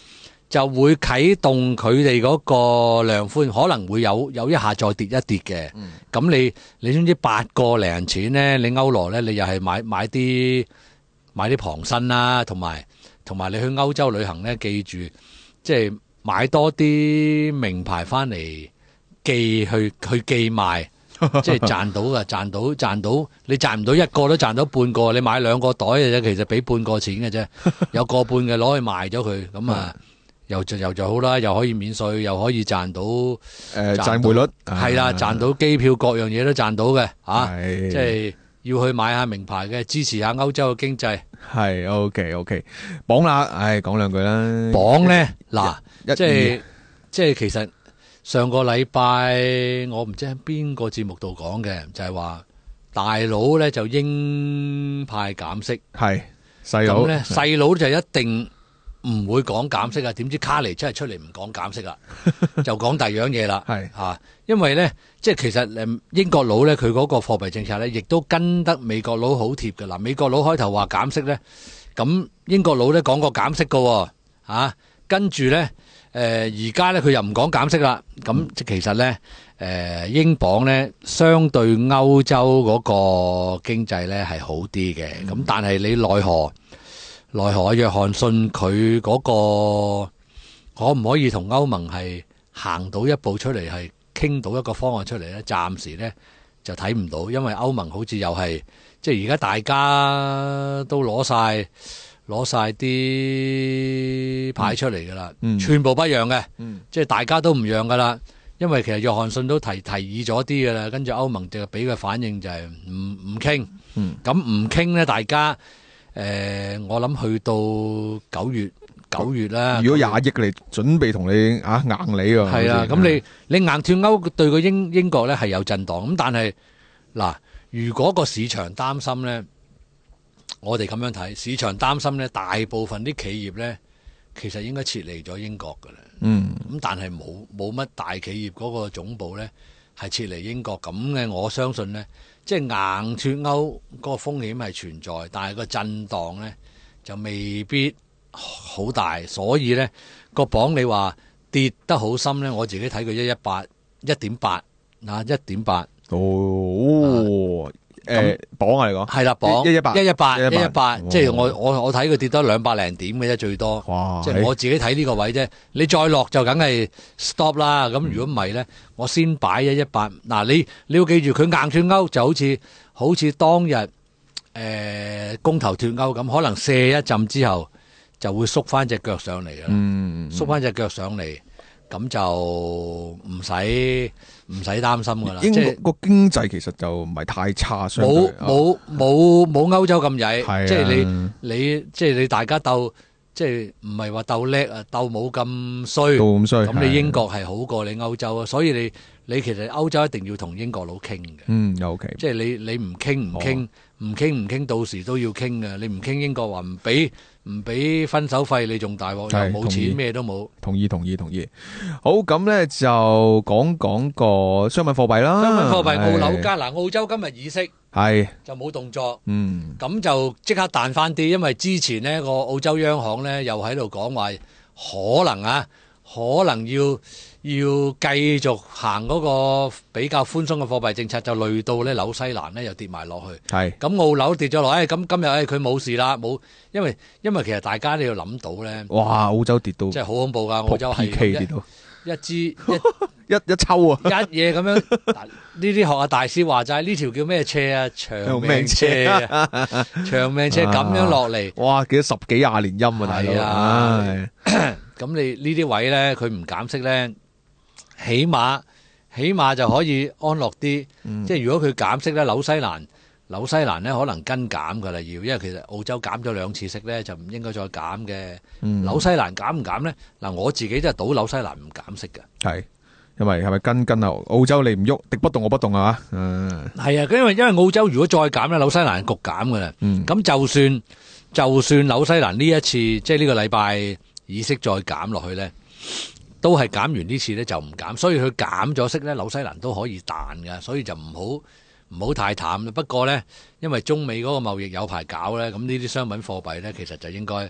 就會啟動佢哋嗰個量寬，可能會有有一下再跌一跌嘅。咁、嗯、你你知唔知八個零錢咧？你歐羅咧，你又係買買啲買啲旁身啦，同埋同埋你去歐洲旅行咧，記住即係買多啲名牌翻嚟寄去去寄賣，即係賺到噶，賺到賺到，你賺唔到一個都賺到半個，你買兩個袋嘅啫，其實俾半個錢嘅啫，有個半嘅攞去賣咗佢，咁啊。又就又就好啦，又可以免稅，又可以賺到誒賺匯率， 係啦，賺到機票各樣嘢都賺到嘅嚇， 係即係要去買下名牌嘅，支持下歐洲嘅經濟。 係 OK OK，磅啦，唉講兩句啦。 磅咧嗱， 一即係即係其實上個禮拜我唔知喺邊個節目度講嘅，就係話大佬咧就鷹派減息， 係細佬咁咧細佬就一定唔會講減息啊！點知卡尼真係出嚟唔講減息啦，就講第二樣嘢啦。係啊，因為咧，即係其實誒英國佬咧，佢嗰個貨幣政策咧，亦都跟得美國佬好貼㗎啦。美國佬開頭話減息咧，咁英國佬咧講過減息㗎喎，啊，跟住咧誒而家咧佢又唔講減息啦。咁即其實咧誒英鎊咧相對歐洲嗰個經濟咧係好啲嘅，咁但係你奈何？奈何啊？約翰遜佢嗰個可唔可以同歐盟係行到一步出嚟，係傾到一個方案出嚟咧？暫時咧就睇唔到，因為歐盟好似又係即係而家大家都攞晒攞晒啲牌出嚟噶啦，嗯、全部不讓嘅，嗯、即係大家都唔讓噶啦。因為其實約翰遜都提提議咗啲噶啦，跟住歐盟就俾嘅反應就係唔唔傾，咁唔傾咧，大家。誒、呃，我諗去到九月九月啦。如果廿億嚟準備同你啊硬你喎， 係啦。咁你你硬脱歐對個英英國咧係有震盪。咁但係嗱，如果個市場擔心咧，我哋咁樣睇，市場擔心咧，大部分啲企業咧，其實應該撤離咗英國噶啦。嗯。咁但係冇冇乜大企業嗰個總部咧係撤離英國咁嘅，我相信咧。即係硬脱歐嗰個風險係存在，但係個震盪咧就未必好大，所以咧個鎊你話跌得好深咧，我自己睇佢一一八一點八啊，一點八哦。誒，磅啊嚟講係啦，磅一一八一一八一一八，即係我我我睇佢跌得兩百零點嘅啫，最多。哇！即係我自己睇呢個位啫，你再落就梗係 stop 啦。咁如果唔係咧，我先擺一一八。嗱，你你要記住，佢硬脱歐就好似好似當日誒公投脱歐咁，可能卸一陣之後就會縮翻隻腳上嚟啦。嗯，縮翻隻腳上嚟。咁就唔使唔使擔心噶啦， 英國個經濟其實就唔係太差， 冇冇冇冇歐洲咁曳，即係你你即係你大家鬥，即係唔係話鬥叻啊，鬥冇咁衰， 咁衰， 咁你英國係好過你歐洲啊，所以你你其實歐洲一定要同英國佬傾嘅， 嗯 OK， 即係你你唔傾唔傾唔傾唔傾，到時都要傾嘅，你唔傾英國話唔俾。唔俾分手費，你仲大鑊，又冇錢，咩都冇。 同意同意同意。好，咁咧就講講個商品貨幣啦。 商品貨幣澳紐加嗱，澳洲今日議息係就冇動作， 嗯， 咁就即刻彈翻啲，因為之前呢個澳洲央行咧又喺度講話可能啊，可能要。要繼續行嗰個比較寬鬆嘅貨幣政策，就累到咧紐西蘭咧又跌埋落去。係咁澳紐跌咗落，誒咁今日誒佢冇事啦，冇，因為因為其實大家都要諗到咧。 哇！澳洲跌到， 即係好恐怖噶，澳洲係跌到一支一一一抽啊， 一嘢咁樣。呢啲學下大師話齋，呢條叫咩車啊？長命車啊，長命車咁樣落嚟。 哇！幾多十幾廿年陰啊，大佬。 啊，咁你呢啲位咧，佢唔減息咧。起碼起碼就可以安樂啲，嗯、即係如果佢減息咧，紐西蘭紐西蘭咧可能跟減噶啦要，因為其實澳洲減咗兩次息咧，就唔應該再減嘅。嗯、紐西蘭減唔減咧？嗱，我自己都係賭紐西蘭唔減息嘅。係， 因為係咪跟跟啊？澳洲你唔喐，敵不動我不動啊嘛。嗯， 係啊，因為因為澳洲如果再減咧，紐西蘭係焗減噶啦。咁、嗯、就算就算紐西蘭呢一次即係呢個禮拜議息再減落去咧。都係減完呢次咧就唔減，所以佢減咗息咧，紐西蘭都可以彈㗎，所以就唔好唔好太淡。不過咧，因為中美嗰個貿易有排搞咧，咁呢啲商品貨幣咧其實就應該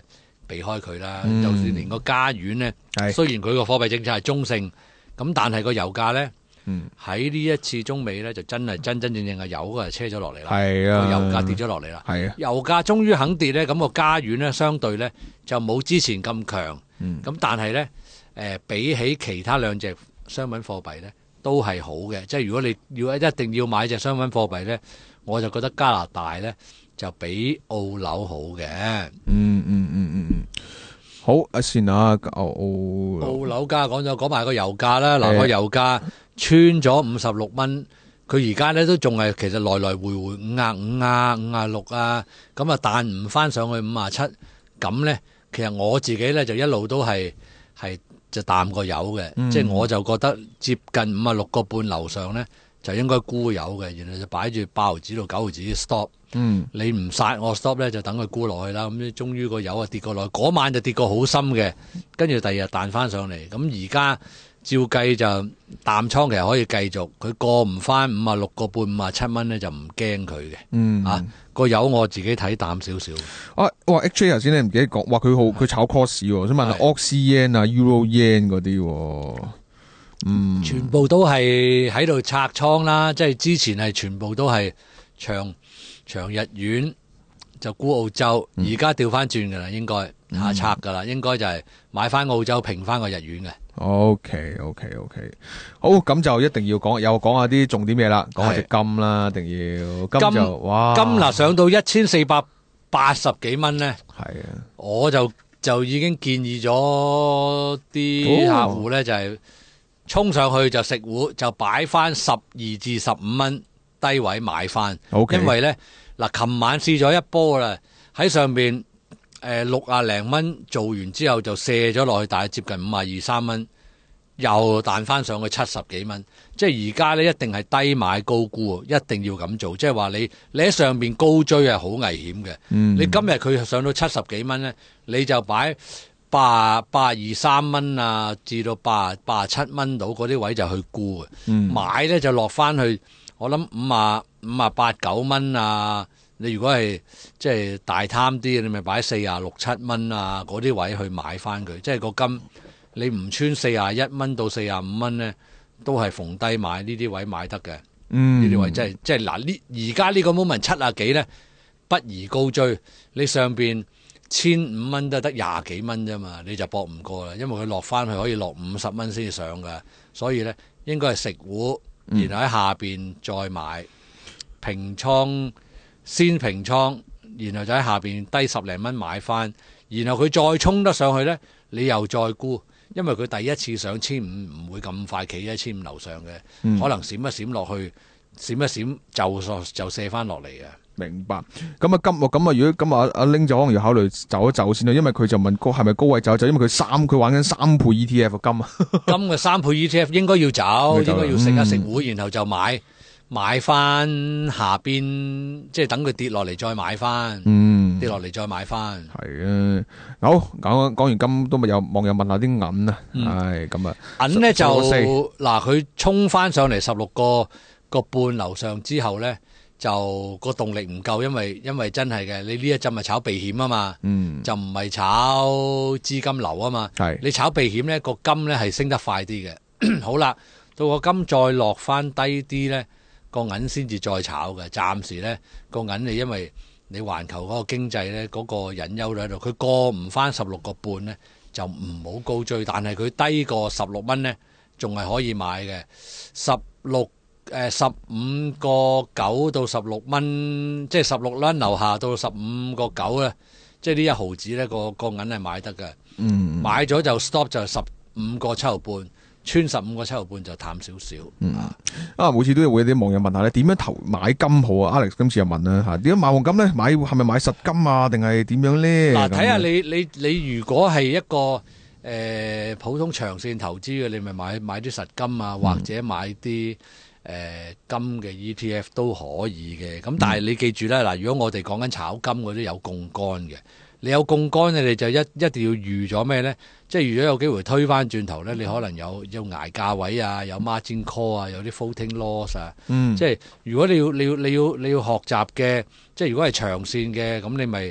避開佢啦。 嗯就算連個加元咧， 係雖然佢個貨幣政策係中性，咁但係個油價咧嗯喺呢一次中美咧就真係真真正正嘅油嘅車咗落嚟啦， 係個油啊， 價跌咗落嚟啦。 係啊， 油價終於肯跌咧，咁個加元咧相對咧就冇之前咁強， 嗯咁但係咧誒比起其他兩隻商品貨幣咧都係好嘅。即係如果你要一定要買隻商品貨幣咧，我就覺得加拿大咧就比澳紐好嘅。 嗯嗯嗯嗯嗯，好啊，先啊，澳澳澳紐價講咗講埋個油價啦，嗱誒個油價穿咗五十六蚊，佢而家咧都仲係其實來來回回五啊五啊五啊六啊，咁啊彈唔翻上去五啊七，咁咧其實我自己咧就一路都係係就淡過油嘅， 嗯即係我就覺得接近五啊六個半樓上咧就應該沽油嘅，然後就擺住八毫子到九毫子 stop。 嗯你唔殺我 stop 咧，就等佢沽落去啦。咁終於個油啊跌過落去，嗰晚就跌過好深嘅，跟住第二日彈翻上嚟。咁而家照計就淡倉其實可以繼續，佢過唔翻五啊六個半、五啊七蚊咧就唔驚佢嘅。 嗯啊，個油我自己睇淡少少。 啊，哇！H J 頭先你唔記得講，話佢好佢炒 cross 喎，想問下係 Ox yen 啊、Euro yen 嗰啲喎，嗯， 全部都係喺度拆倉啦，即係之前係全部都係長長日元就沽澳洲，而家調翻轉噶啦，應該下拆噶啦，應該就係買翻澳洲平翻個日元嘅。 OK OK OK，好，咁就一定要講，又講下啲重點嘢啦，講下隻金啦，一定要金就金哇， 金嗱上到一千四百八十幾蚊咧， 係啊， 我就就已經建議咗啲客戶咧，就係衝上去就食糊，就擺翻十二至十五蚊低位買翻。 OK 因為咧嗱，琴晚試咗一波啦，喺上邊誒六啊零蚊做完之後就射咗落去，大概接近五啊二三蚊，又彈翻上去七十幾蚊。即係而家咧一定係低買高沽，一定要咁做。即係話你你喺上邊高追係好危險嘅。 嗯你今日佢上到七十幾蚊咧，你就擺八八二三蚊啊，至到八八七蚊到嗰啲位就去沽嘅。 嗯買咧就落翻去，我諗五啊五啊八九蚊啊。你如果係即係大貪啲，你咪擺四啊六七蚊啊嗰啲位去買翻佢。即係個金你唔穿四啊一蚊到四啊五蚊咧，都係逢低買呢啲位買得嘅。 嗯呢啲位即係即係嗱呢而家呢個 moment 七啊幾咧，不宜高追。你上邊千五蚊都得廿幾蚊啫嘛，你就搏唔過啦，因為佢落翻去可以落五十蚊先至上噶，所以咧應該係食糊，然後喺下邊再買平倉，先平倉，然後就喺下邊低十零蚊買翻，然後佢再衝得上去咧，你又再沽。因為佢第一次上千五唔會咁快企喺千五樓上嘅， 嗯可能閃一閃落去，閃一閃就就射翻落嚟嘅。 明白。咁啊金喎，咁啊如果咁啊阿 Ling 就可能要考慮走一走先啦，因為佢就問高係咪高位走就因為佢三佢玩緊三倍 E T F 金啊， 金嘅三倍 E T F 應該要走， 要走應該要食一食嗯糊，然後就買買翻下邊，即係等佢跌落嚟再買翻， 嗯跌落嚟再買翻。 係啊，好講講完金都咪有網友問下啲銀啊，唉咁啊銀咧就十六個四嗱，佢衝翻上嚟十六個個半樓上之後咧，就個動力唔夠，因為因為真係嘅，你呢一陣係炒避險啊嘛， 嗯就唔係炒資金流啊嘛。 係你炒避險咧，個金咧係升得快啲嘅。好啦，到個金再落翻低啲咧，個銀先至再炒嘅。暫時咧個銀你因為你環球嗰個經濟咧嗰個隱憂喺度，佢過唔翻十六個半咧，就唔好高追。但係佢低過十六蚊咧，仲係可以買嘅。十六誒十五個九到十六蚊，即係十六蚊樓下到十五個九咧，即係呢一毫子咧個個銀係買得嘅。 嗯買咗就 stop 就十五個七毫半，穿十五個七毫半就淡少少。 嗯啊，每次都會有啲網友問下咧，點樣投買金好啊？Alex 今次又問啦嚇，點樣買黃金咧？買係咪買實金啊？定係點樣咧？ 嗱， 咁睇下你你你如果係一個誒、呃、普通長線投資嘅，你咪買買啲實金啊，或者買啲誒、呃、金嘅 E T F 都可以嘅。咁但係你記住咧，嗱，如果我哋講緊炒金嗰啲有槓桿嘅。你有槓桿咧，你就一一定要預咗咩咧？即係預咗有機會推翻轉頭咧，你可能有有捱價位啊，有 margin call 啊，有啲 floating loss 啊。 嗯即係如果你要你要你要你要學習嘅，即係如果係長線嘅，咁你咪誒、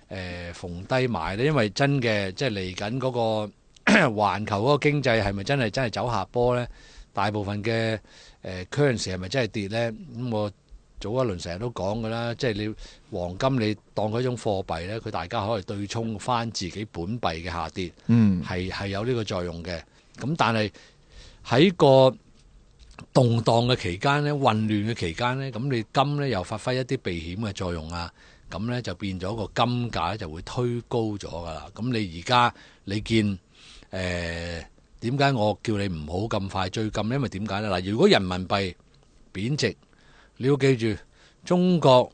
誒逢低買咧，因為真嘅即係嚟緊嗰個環球嗰個經濟係咪真係真係走下坡咧？大部分嘅誒 currency 係咪真係跌咧？咁我早一輪成日都講㗎啦，即係你黃金你當佢一種貨幣咧，佢大家可以對沖翻自己本幣嘅下跌， 嗯， 係係有呢個作用嘅。咁但係喺個動盪嘅期間咧，混亂嘅期間咧，咁你金咧又發揮一啲避險嘅作用啊，咁咧就變咗個金價就會推高咗㗎啦。咁你而家你見誒點解我叫你唔好咁快追金？因為點解咧？嗱，如果人民幣貶值，你要記住中國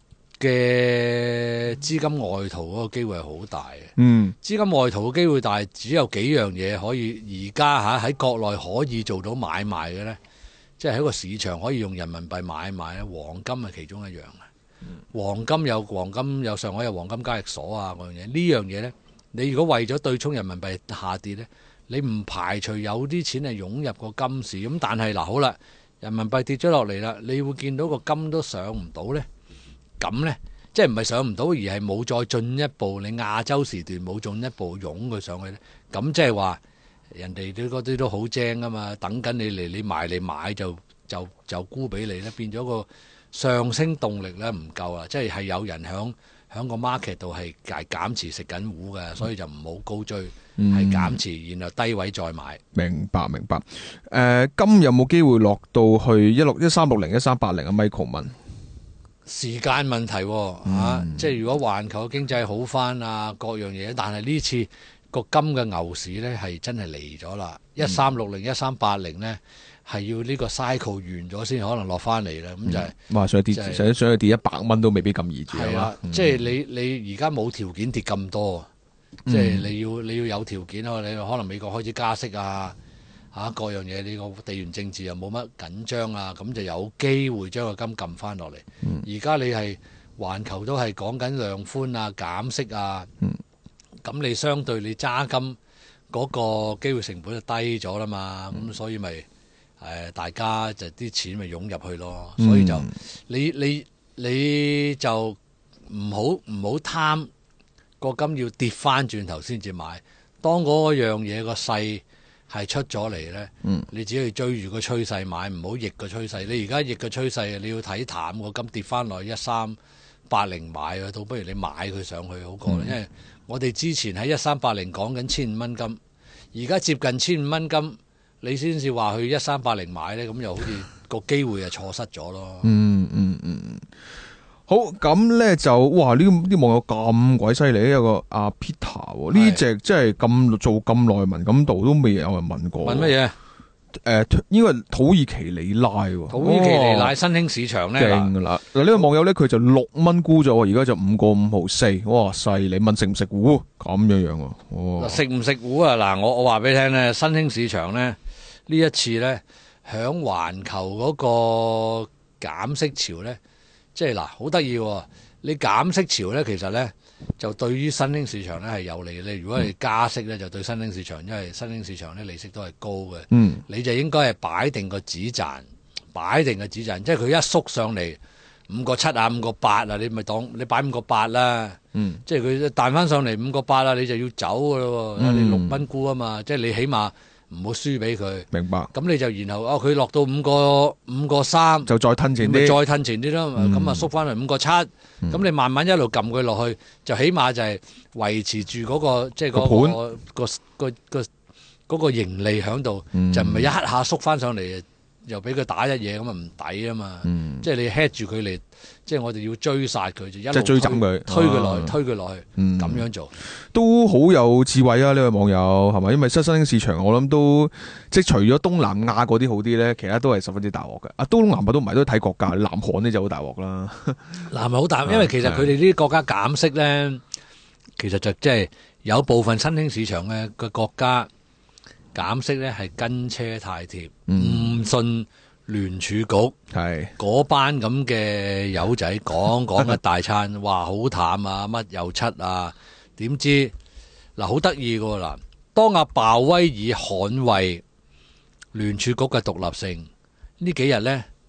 嘅資金外逃嗰個機會係好大嘅。 嗯， 資金外逃嘅機會大，只有幾樣嘢可以而家嚇喺國內可以做到買賣嘅咧，即係喺個市場可以用人民幣買賣咧，黃金係其中一樣嘅。黃金有黃金有上海有黃金交易所啊，嗰樣嘢呢樣嘢咧，你如果為咗對沖人民幣下跌咧，你唔排除有啲錢係湧入個金市咁，但係嗱好啦，人民幣跌咗落嚟啦，你會見到個金都上唔到咧。咁呢，即係唔係上唔到，而係冇再進一步，你亞洲時段冇進一步湧佢上去呢。咁即係話人哋嗰啲都好精啊嘛，等緊你嚟，你埋嚟買就就就沽俾你咧，變咗個上升動力咧唔夠啊！即係係有人響響個 market 度係係減持食緊糊嘅，所以就唔好高追，係、嗯、減持，然後低位再買。 明白明白。誒、呃，金有冇機會落到去一六一三六零一三八零啊 ？Michael 問。 時間問題喎、啊啊嗯、即係如果環球經濟好翻啊，各樣嘢，但係呢次個金嘅牛市呢係真係嚟咗啦，一三六零、一三八零呢係要呢個 cycle 完咗先可能落翻嚟啦，咁、嗯、就係、是。哇！ 想跌，想、就是、想去跌一百蚊都未必咁易住係啊，嗯、即係你你而家冇條件跌咁多，嗯、即係你要你要有條件啊！你可能美國開始加息啊。嚇各樣嘢，你個地緣政治又冇乜緊張啊，咁就有機會將個金撳翻落嚟。而家、嗯、你係環球都係講緊量寬啊、減息啊，咁、嗯、你相對你揸金嗰個機會成本就低咗啦嘛，咁、嗯、所以咪誒、呃、大家就啲錢咪湧入去咯，所以就、嗯、你你你就唔好唔好貪個金要跌翻轉頭先至買，當嗰樣嘢個勢係出咗嚟呢，嗯、你只要追住個趨勢買，唔好逆個趨勢。你而家逆個趨勢，你要睇淡個金跌翻落一三八零買啊，倒不如你買佢上去好過。嗯、因為我哋之前喺一三八零講緊千五蚊金，而家接近千五蚊金，你先至話去一三八零買呢，咁又好似個機會係錯失咗咯。嗯嗯嗯。 好，咁咧就哇呢啲網友咁鬼犀利，有個阿 Peter 呢隻即係咁做咁耐文感度都未有人問過。 問乜嘢？誒、 呃，應該係土耳其里拉。 土耳其里拉新興市場咧， 勁噶啦！嗱呢個網友咧，佢就六蚊沽咗，而家就五個五毫四。哇，犀利！問食唔食糊咁樣樣啊？ 食唔食糊啊？嗱，我我話俾你聽咧，新興市場咧呢一次咧，響環球嗰個減息潮咧。即係嗱，好得意喎！你減息潮咧，其實咧就對於新興市場咧係有利嘅。你如果係加息咧，就對新興市場，因為新興市場咧利息都係高嘅。嗯，你就應該係擺定個止賺，擺定個止賺。即係佢一縮上嚟五個七啊，五個八啊，你咪當你擺五個八啦。嗯，即係佢彈翻上嚟五個八啦，你就要走㗎咯。嗯、你六蚊沽啊嘛，即係你起碼。唔好輸俾佢，明白？咁你就然後哦，佢落到五個五個三， 就再吞前啲， 再吞前啲咯。咁啊、嗯、縮翻嚟五個七，咁、嗯、你慢慢一路撳佢落去，就起碼就係維持住嗰、嗰個即係嗰個盤個個個嗰個盈利喺度，嗯、就唔係一刻下縮翻上嚟，又俾佢打一嘢咁啊唔抵啊嘛。嗯、即係你 head 住佢嚟。即係我哋要追殺佢，就一路追斬佢，推佢落去，推佢落去，咁、嗯、樣做都好有智慧啊！呢位網友係咪？因為新興市場，我諗都即係除咗東南亞嗰啲好啲咧，其他都係十分之大鑊嘅。啊，東南亞都唔係都睇國家，南韓呢就好大鑊啦。 南韓好大，因為其實佢哋呢啲國家減息咧，其實就即係有部分新興市場嘅個國家減息咧係跟車太貼，唔、嗯、信。聯儲局係嗰是班咁嘅友仔講講一大餐，哇好淡啊，乜又七啊？點知嗱好得意㗎嗱，當阿鮑威爾捍衛聯儲局嘅獨立性呢幾日呢，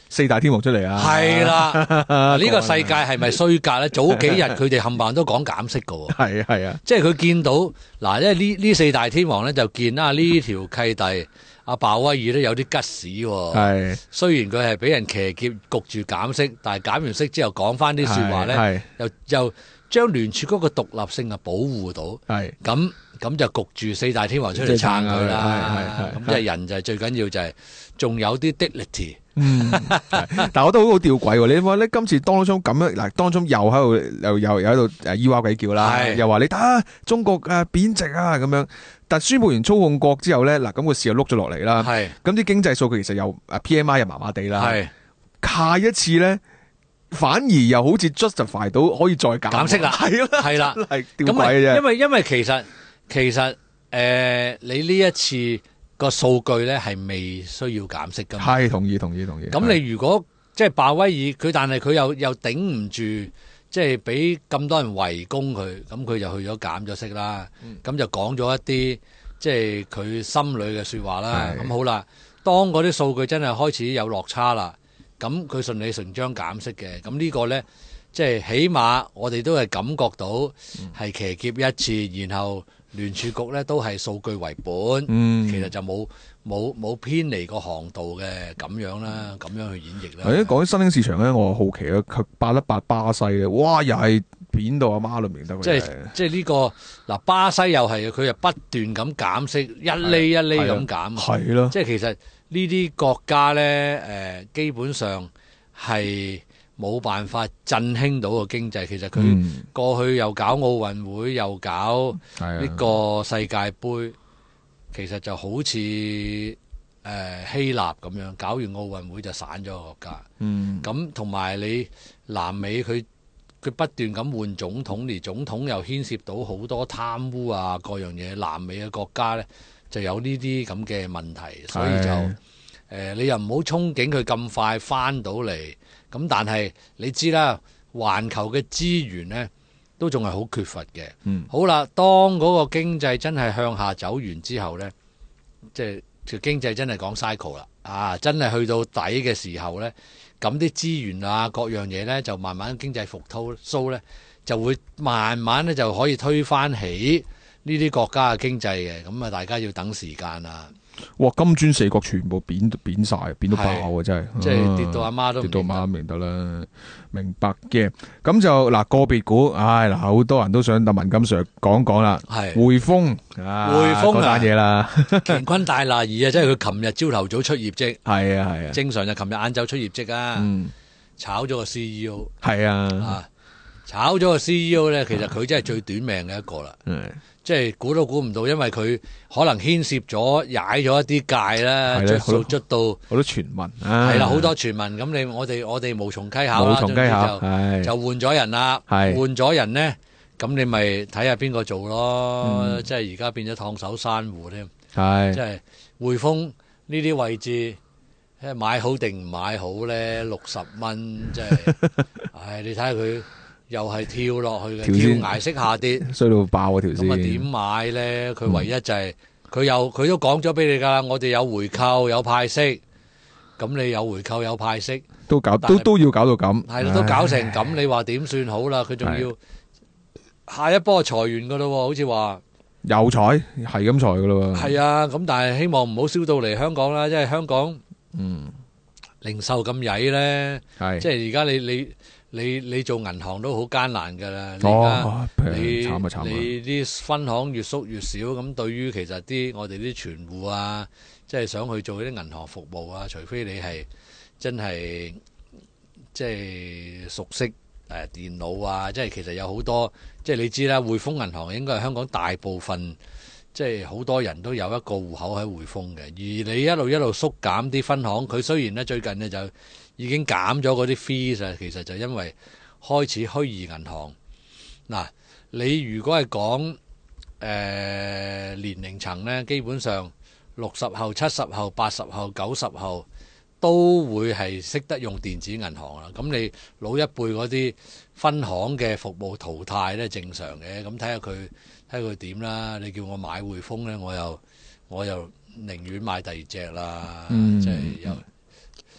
四大天王出嚟啊！ 係啦，呢個世界係咪衰格咧？早幾日佢哋冚唪唥都講減息噶喎。 係啊係啊， 即係佢見到嗱，因為呢呢四大天王咧就見啊呢條契弟阿鮑威爾都有啲吉屎喎。 係雖然佢係俾人騎劫焗住減息，但係減完息之後講翻啲説話咧，又又將聯儲局嘅獨立性啊保護到。係咁咁就焗住四大天王出嚟撐佢啦。咁即係人就係最緊要就係仲有啲 dignity。 嗯，但係我都好好吊詭喎。你話咧，今次當中咁樣嗱，當中又喺度又又又喺度誒咿哇鬼叫啦，又話你睇下中國誒貶值啊咁樣。但宣佈完操控國之後咧，嗱咁個市又碌咗落嚟啦。係咁啲經濟數據其實又誒 P M I 又麻麻地啦。係下一次咧，反而又好似 justify 到可以再減減息啦。係啦，係啦， 係吊詭嘅啫。 因為因為其實其實誒、呃、你呢一次。個數據咧係未需要減息㗎嘛？係同意同意同意。咁你如果即係鮑威爾佢，但係佢又又頂唔住，即係俾咁多人圍攻佢，咁佢就去咗減咗息啦。咁、嗯、就講咗一啲即係佢心裏嘅説話啦。咁好啦，當嗰啲數據真係開始有落差啦，咁佢順理成章減息嘅。咁呢個咧即係起碼我哋都係感覺到係騎劫一次，然後。聯儲局咧都係數據為本，嗯、其實就冇冇冇偏離個航道嘅咁樣啦，咁樣去演繹啦。誒，講起新興市場咧，我好奇啊，佢八一八巴西咧，哇，又係扁到阿媽都唔認得。即係即係呢個嗱，巴西又係佢又不斷咁減息，一厘一厘咁減。係咯，即係其實呢啲國家咧，誒、呃，基本上係。冇辦法振興到個經濟，其實佢過去又搞奧運會，又搞呢個世界盃，其實就好似誒、呃、希臘咁樣，搞完奧運會就散咗個國家。咁同埋你南美佢佢不斷咁換總統，而總統又牽涉到好多貪污啊各樣嘢，南美嘅國家呢就有呢啲咁嘅問題，所以就誒、呃、你又唔好憧憬佢咁快翻到嚟。咁但係你知啦，環球嘅資源呢都仲係好缺乏嘅。嗯，好啦，當嗰個經濟真係向下走完之後呢，即係條經濟真係講 cycle 啦，啊，真係去到底嘅時候呢，咁啲資源啊各樣嘢呢，就慢慢經濟復甦呢，就會慢慢呢就可以推翻起呢啲國家嘅經濟嘅。咁啊，大家要等時間啊。 哇！金磚四國全部扁扁晒，扁到爆啊！真係， 即係跌到阿媽都跌到阿媽都唔認得啦。明白嘅，咁就嗱個別股，唉嗱，好多人都想鄧文金 Sir 講講啦。係匯豐，匯豐嗰單嘢啦， 乾坤大挪移啊！即係佢琴日朝頭早出業績， 係啊係啊， 正常就琴日晏晝出業績啊。嗯，炒咗個 C E O， 係啊， 啊，炒咗個 C E O 咧，其實佢真係最短命嘅一個啦。嗯。即係估都估唔到，因為佢可能牽涉咗踩咗一啲界啦，捽數捽到好多傳聞， 係啦，好多傳聞。咁你我哋我哋無從稽考啦， 無從稽考就就換咗人啦，換咗人呢，咁你咪睇下邊個做咯。嗯、即係而家變咗燙手山芋添，即係匯豐呢啲位置，買好定唔買好咧？六十蚊，即係，唉，你睇下佢。又係跳落去嘅，跳崖式下跌， 衰到爆啊條線。咁啊點買咧？佢唯一就係、是、佢、嗯、又佢都講咗俾你㗎啦，我哋有回購有派息，咁你有回購有派息， 都搞都都要搞到咁， 係啦，都搞成咁，你話點算好啦？佢仲要下一波裁員㗎咯，好似話又裁，係咁裁㗎咯。 係啊，咁但係希望唔好燒到嚟香港啦，即係香港嗯零售咁曳咧，即係而家你你。你你你做銀行都好艱難㗎啦， 哦、 你慘啊慘啊你啲分行越縮越少，咁對於其實啲我哋啲存戶啊，即係想去做啲銀行服務啊，除非你係真係即係熟悉誒電腦啊，即係其實有好多，即係你知啦，匯豐銀行應該係香港大部分，即係好多人都有一個戶口喺匯豐嘅，而你一路一路縮減啲分行，佢雖然咧最近呢就已經減咗嗰啲 fees 啊，其實就因為開始虛擬銀行。嗱，你如果係講誒年齡層呢，基本上六十後、七十後、八十後、九十後都會係識得用電子銀行啦。咁你老一輩嗰啲分行嘅服務淘汰呢，正常嘅。咁睇下佢睇下佢點啦。你叫我買匯豐呢，我又我又寧願買第二隻啦，即係又。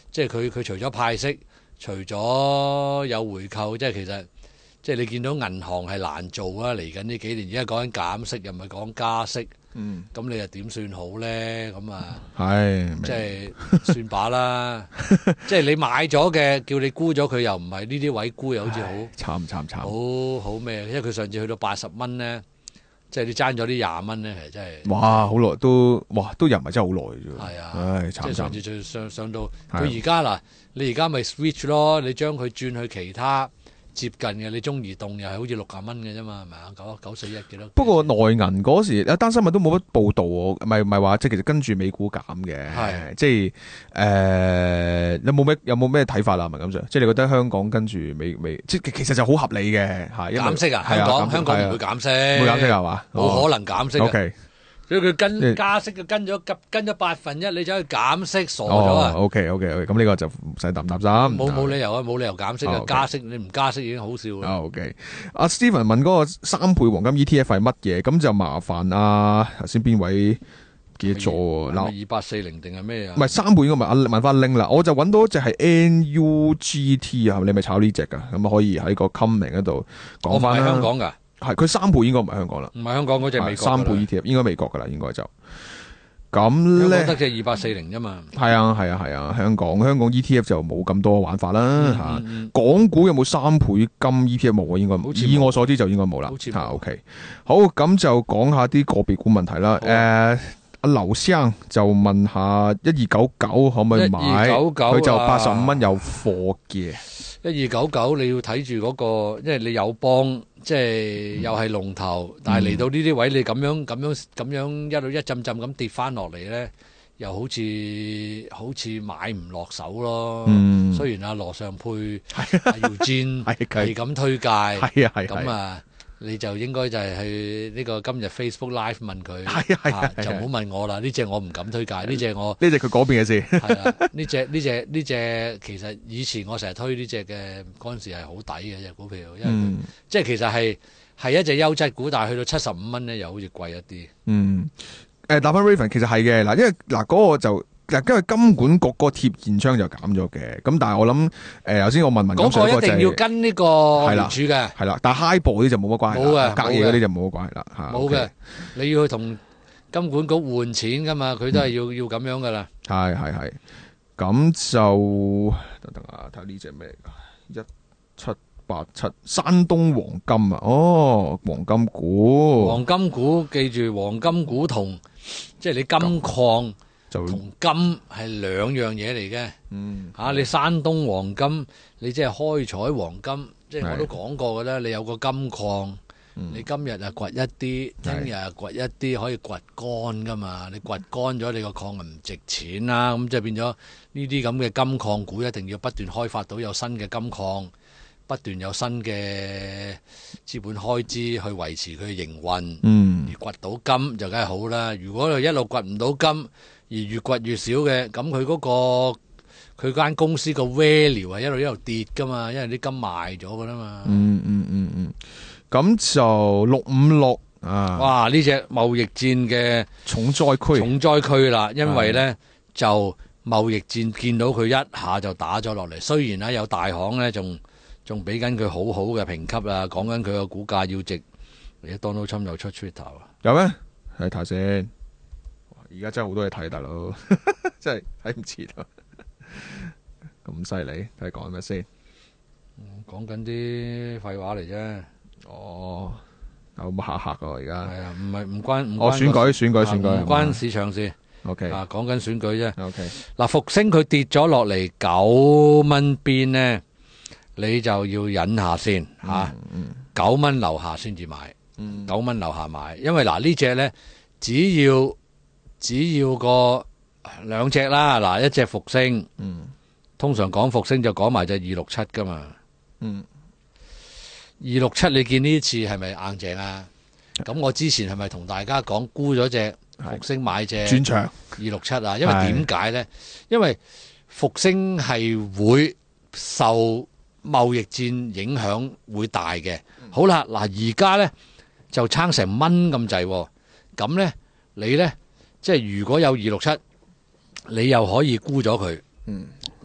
即係佢佢除咗派息，除咗有回購，即係其實即係你見到銀行係難做啊！嚟緊呢幾年，而家講緊減息，又唔係講加息， 嗯， 咁你又點算好咧？咁啊， 係即係算把啦。即係你買咗嘅，叫你沽咗佢，又唔係呢啲位沽，又好似好慘慘慘， 好好咩？因為佢上次去到八十蚊咧。即係你爭咗啲廿蚊咧，其實真係哇！好耐都哇，都又唔係真係好耐啫。 係啊， 唉， 即係慘慘。 上次最上上到佢而家嗱，你而家咪 switch 咯，你將佢轉去其他接近嘅，你中移動又係好似六十蚊嘅啫嘛，係咪啊？九九四一幾多？ 不過內銀嗰時有單新聞都冇乜報導喎，唔係唔係話即係其實跟住美股減嘅， 係即係誒、呃、有冇咩有冇咩睇法啦？文錦上，即係你覺得香港跟住美美即係其實就好合理嘅嚇，因為減息啊！ 係香港減息香港唔會減息， 唔會減息係嘛？ 冇可能減息嘅。 O K， 所以佢跟加息，佢跟咗跟咗八分一，你走去減息，傻咗啊！ O K O K O K，咁呢個就唔使擔擔心， 冇冇理由啊，冇理由減息啊！ 哦，OK 加息你唔加息已經好笑啦。 O K， 阿 Steven 問嗰個三倍黃金 E T F 係乜嘢？咁就麻煩啊頭先邊位記咗喎嗱。 二八四零定係咩啊？ 唔係三倍應該咪問翻 link 啦，我就揾到一隻係 N U G T 啊，你咪炒呢只噶，咁啊可以喺個 comment 嗰度講翻啦。 我唔係香港噶， 係佢三倍應該唔係香港啦， 唔係香港嗰隻美國三倍 E T F 應該美國噶啦，應該就咁香港得咧。 隻二八四零啫嘛。 係啊係啊係啊，香港香港 E T F 就冇咁多玩法啦吓。 嗯嗯港股有冇三倍金 E T F 冇啊？應該冇好似冇以我所知就應該冇啦好似。冇吓 OK， 好咁就講下啲個別股問題啦。誒。 好阿劉生就問下一二九九可唔可以買？ 一二九九啊佢就八十五蚊有貨嘅。 一二九九你要睇住嗰個，因為你友邦即係又係龍頭，但係嚟到呢啲位你咁樣咁樣咁樣一路一陣陣咁跌翻落嚟咧，又好似好似買唔落手咯。 嗯雖然阿羅尚佩、阿姚戰係係咁推介， 係啊係咁啊。你就應該就係去呢個今日 Facebook Live 問佢， 係啊係啊係啊就唔好問我啦。呢隻我唔敢推介，呢隻我呢只佢嗰邊嘅事。 係啦。呢隻呢隻呢隻其實以前我成日推呢隻嘅嗰陣時係好抵嘅隻股票，因為佢、 嗯即係其實係係一隻優質股，但係去到七十五蚊咧又好似貴一啲。 嗯，誒答翻 Raven 其實係嘅嗱，因為嗱嗰個就。嗱，因為金管局嗰個貼現窗就減咗嘅，咁但係我諗誒頭先我問問嗰個一定要跟呢個聯儲嘅， 係啦，但係 high 部嗰啲就冇乜關係， 冇嘅隔夜嗰啲就冇乜關係啦嚇。 冇嘅，你要去同金管局換錢噶嘛，佢都係要要咁樣噶啦。 係係係，咁就等等啊，睇下呢隻咩嚟㗎？一七八七山東黃金啊，哦，黃金股， 黃金股記住，黃金股同即係你金礦。 就同金係兩樣嘢嚟嘅， 嗯嚇、啊、你山東黃金，你即係開採黃金，即係我都講過嘅啦。你有個金礦， 嗯、 你今日啊掘一啲，聽日啊掘一啲，可以掘乾噶嘛？你掘乾咗，你個礦唔值錢啦。咁即係變咗呢啲咁嘅金礦股，一定要不斷開發到有新嘅金礦，不斷有新嘅資本開支去維持佢嘅營運。 嗯， 而掘到金就梗係好啦。如果佢一路掘唔到金，而越掘越少嘅，咁佢嗰個佢間公司個 value 係一路一路跌噶嘛，因為啲金賣咗噶啦嘛。 嗯嗯嗯嗯，咁就六五六啊， 哇！呢隻貿易戰嘅重災區， 重災區啦，因為咧就貿易戰見到佢一下就打咗落嚟。雖然咧有大行咧仲仲俾緊佢好好嘅評級啦，講緊佢個股價要值。而家 Donald Trump 又出 Twitter 啊， 有咩？睇睇先。而家真係好多嘢睇，大佬真係睇唔切啊！咁犀利，睇講咩先？ 講緊啲廢話嚟啫。 哦，有冇嚇嚇噶？而家係啊，唔係唔關唔關哦，選舉選舉選舉， 唔關市場事。 O K 啊，講緊選舉啫。 O K， 嗱，復星佢跌咗落嚟九蚊邊呢，你就要忍下先嚇。九蚊樓下先至買，九蚊樓下買，因為嗱呢隻呢，只要只要個兩隻啦，嗱一隻復星， 嗯， 通常講復星就講埋隻二六七噶嘛， 嗯， 二六七你見呢次係咪硬淨啊？咁我之前係咪同大家講沽咗隻復星買隻轉場二六七啊？因為點解呢？因為復星係會受貿易戰影響會大嘅。好啦，嗱而家呢就撐成蚊咁滯，咁呢你呢？即係如果有二六七，你又可以沽咗佢， 嗯，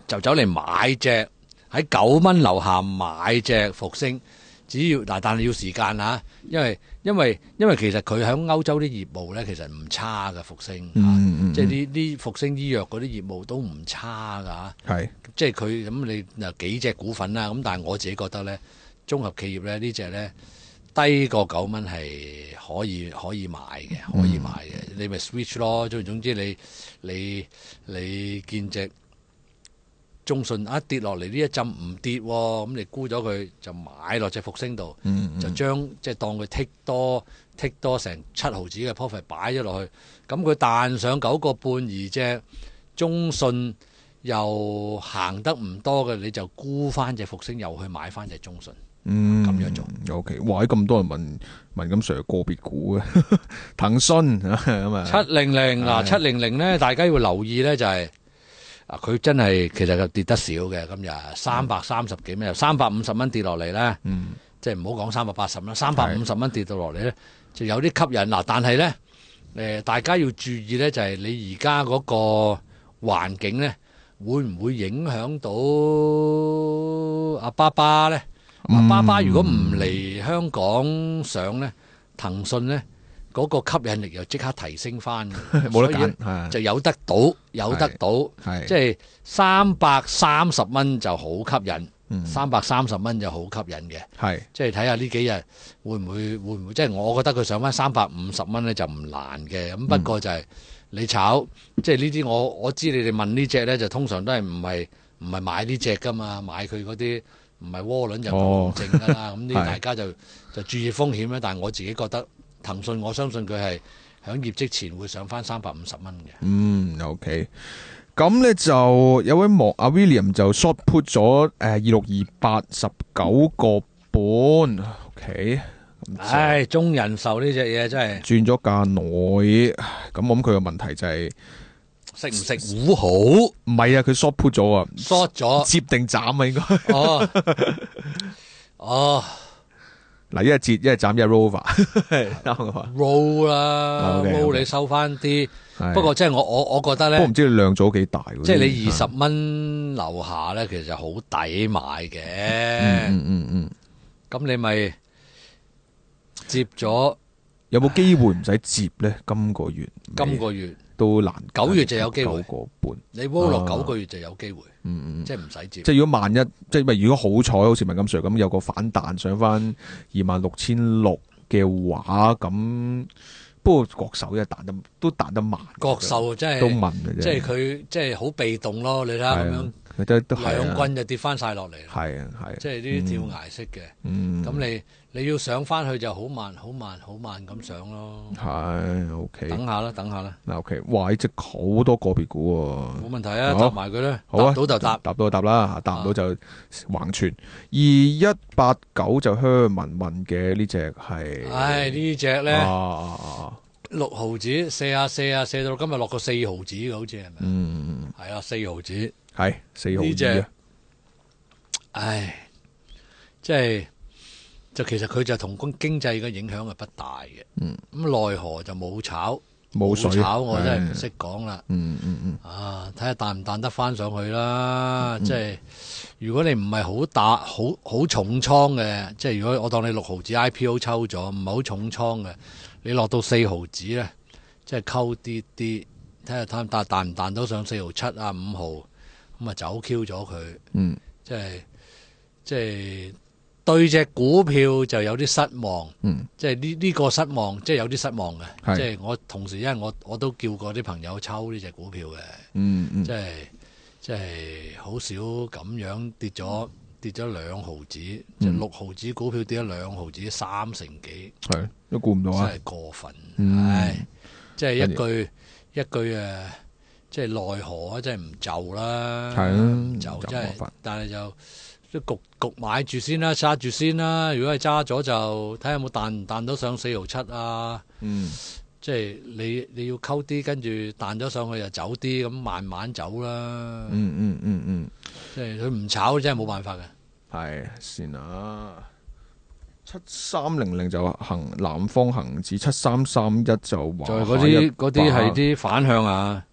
就走嚟買隻喺九蚊樓下買隻復星，只要嗱，但係要時間嚇，因為因為因為其實佢喺歐洲啲業務咧，其實唔差嘅復星， 嗯嗯、 即係呢啲復星醫藥嗰啲業務都唔差㗎嚇。 係即係佢咁你嗱幾隻股份啦，咁但係我自己覺得咧，綜合企業咧呢隻咧低過九蚊係可以可以買嘅，可以買嘅，嗯、你咪 switch 咯。總總之你你你見隻中信啊跌落嚟呢一陣唔跌喎，咁你沽咗佢就買落隻復星度， 嗯嗯、 就將即係當佢剔多剔多成七毫子嘅 profit 擺咗落去，咁佢彈上九個半，而隻中信又行得唔多嘅，你就沽翻隻復星，又去買翻隻中信，咁、嗯、樣做。 O K， 哇！咁多人問問咁 Sir 個別股嘅騰訊咁啊， 七零零嗱，七零零咧，大家要留意咧就係、是。啊！佢真係其實就跌得少嘅，今日三百三十幾蚊，由三百五十蚊跌落嚟咧，嗯、即係唔好講三百八十啦，三百五十蚊跌到落嚟咧，就有啲吸引嗱。但係咧，誒、呃、大家要注意咧，就係、是、你而家嗰個環境咧，會唔會影響到阿巴巴咧？阿、嗯、巴巴如果唔嚟香港上咧，騰訊咧。嗰個吸引力又即刻提升翻， 冇得揀， 就有得到，有得到，即係三百三十蚊就好吸引，三百三十蚊就好吸引嘅， 係即係睇下呢幾日會唔會會唔會，即係我覺得佢上翻三百五十蚊咧就唔難嘅，咁不過就係你炒，即係呢啲我我知你哋問呢隻咧就通常都係唔係唔係買呢隻噶嘛，買佢嗰啲唔係窩輪就唔正噶啦，咁呢大家就就注意風險啦，但係我自己覺得。騰訊我相信佢係喺業績前會上翻三百五十蚊嘅。嗯 ，OK。咁咧就有位莫阿 William 就 short put 咗誒二六二八十九個半。OK。 唉，中人壽呢隻嘢真係轉咗價內，咁我諗佢個問題就係識唔識糊好？ 唔係啊，佢 short put 咗啊 ，short 咗接定斬啊應該。 哦。哦。 嗱，一係折，一係斬，一係 roll 啱嘅話 roll 啦 roll 你收翻啲。不過即係我我我覺得咧， 不過唔知你量咗幾大。 即係你二十蚊樓下咧，其實好抵買嘅。 嗯嗯嗯。 咁你咪接咗， 有冇機會唔使接咧？今個月， 今個月都難。 九月就有機會。 九個半， 你 roll 落九個月就有機會。 嗯嗯， 即係唔使接。 即係如果萬一，即係咪如果好彩，好似文金 Sir 咁有個反彈上翻二萬六千六嘅話，咁不過國壽又彈得都彈得慢。 國壽真係都問嘅啫， 即係佢即係好被動咯。你睇下咁樣。 都都係兩棍就跌翻晒落嚟， 係啊係， 即係啲跳崖式嘅。咁、嗯、你你要上翻去就好慢、好慢、好慢咁上咯。係 OK， 等下啦，等下啦。 嗱 OK，哇！呢隻好多個別股喎， 冇問題啊，答埋佢咧。 好啊， 答到就答， 答到就答啦，答唔到就橫傳。二一八九就香文問嘅呢隻係， 唉呢隻咧， 啊六毫子，四啊四啊，四到今日落個四毫子嘅，好似係咪？ 嗯， 係啊，四毫子。 係四毫子啊！ 唉，即係就其實佢就同經濟嘅影響係不大嘅。嗯，咁奈何就冇炒， 冇水炒，我真係唔識講啦。 嗯嗯嗯。 啊，睇下彈唔彈得翻上去啦！ 嗯、 即係如果你唔係好大、好好重倉嘅，即係如果我當你六毫子 I P O 抽咗，唔係好重倉嘅，你落到四毫子咧，即係溝啲啲，睇下彈彈彈唔彈到上四毫七啊五毫。咁啊走 Q 咗佢， 嗯， 即係即係對隻股票就有啲失望， 嗯， 即係呢呢個失望，即係有啲失望嘅， 係即係我同時因為我我都叫過啲朋友抽呢隻股票嘅， 嗯嗯， 即係即係好少咁樣跌咗跌咗兩毫子，即係六毫子股票跌咗兩毫子，三成幾， 係都估唔到啊， 真係過分， 嗯， 唉，即係一句一句誒。即係奈何啊！真係唔就啦， 係唔就真係，但係就都焗焗買住先啦，揸住先啦。如果係揸咗就睇下有冇彈唔彈到上四毫七啊。 嗯， 即係你你要溝啲，跟住彈咗上去又走啲，咁慢慢走啦。 嗯嗯嗯嗯， 即係佢唔炒真係冇辦法嘅。 係先啊，七三零零就行南方恒指，七三三一就話。 就係嗰啲嗰啲係啲反向啊。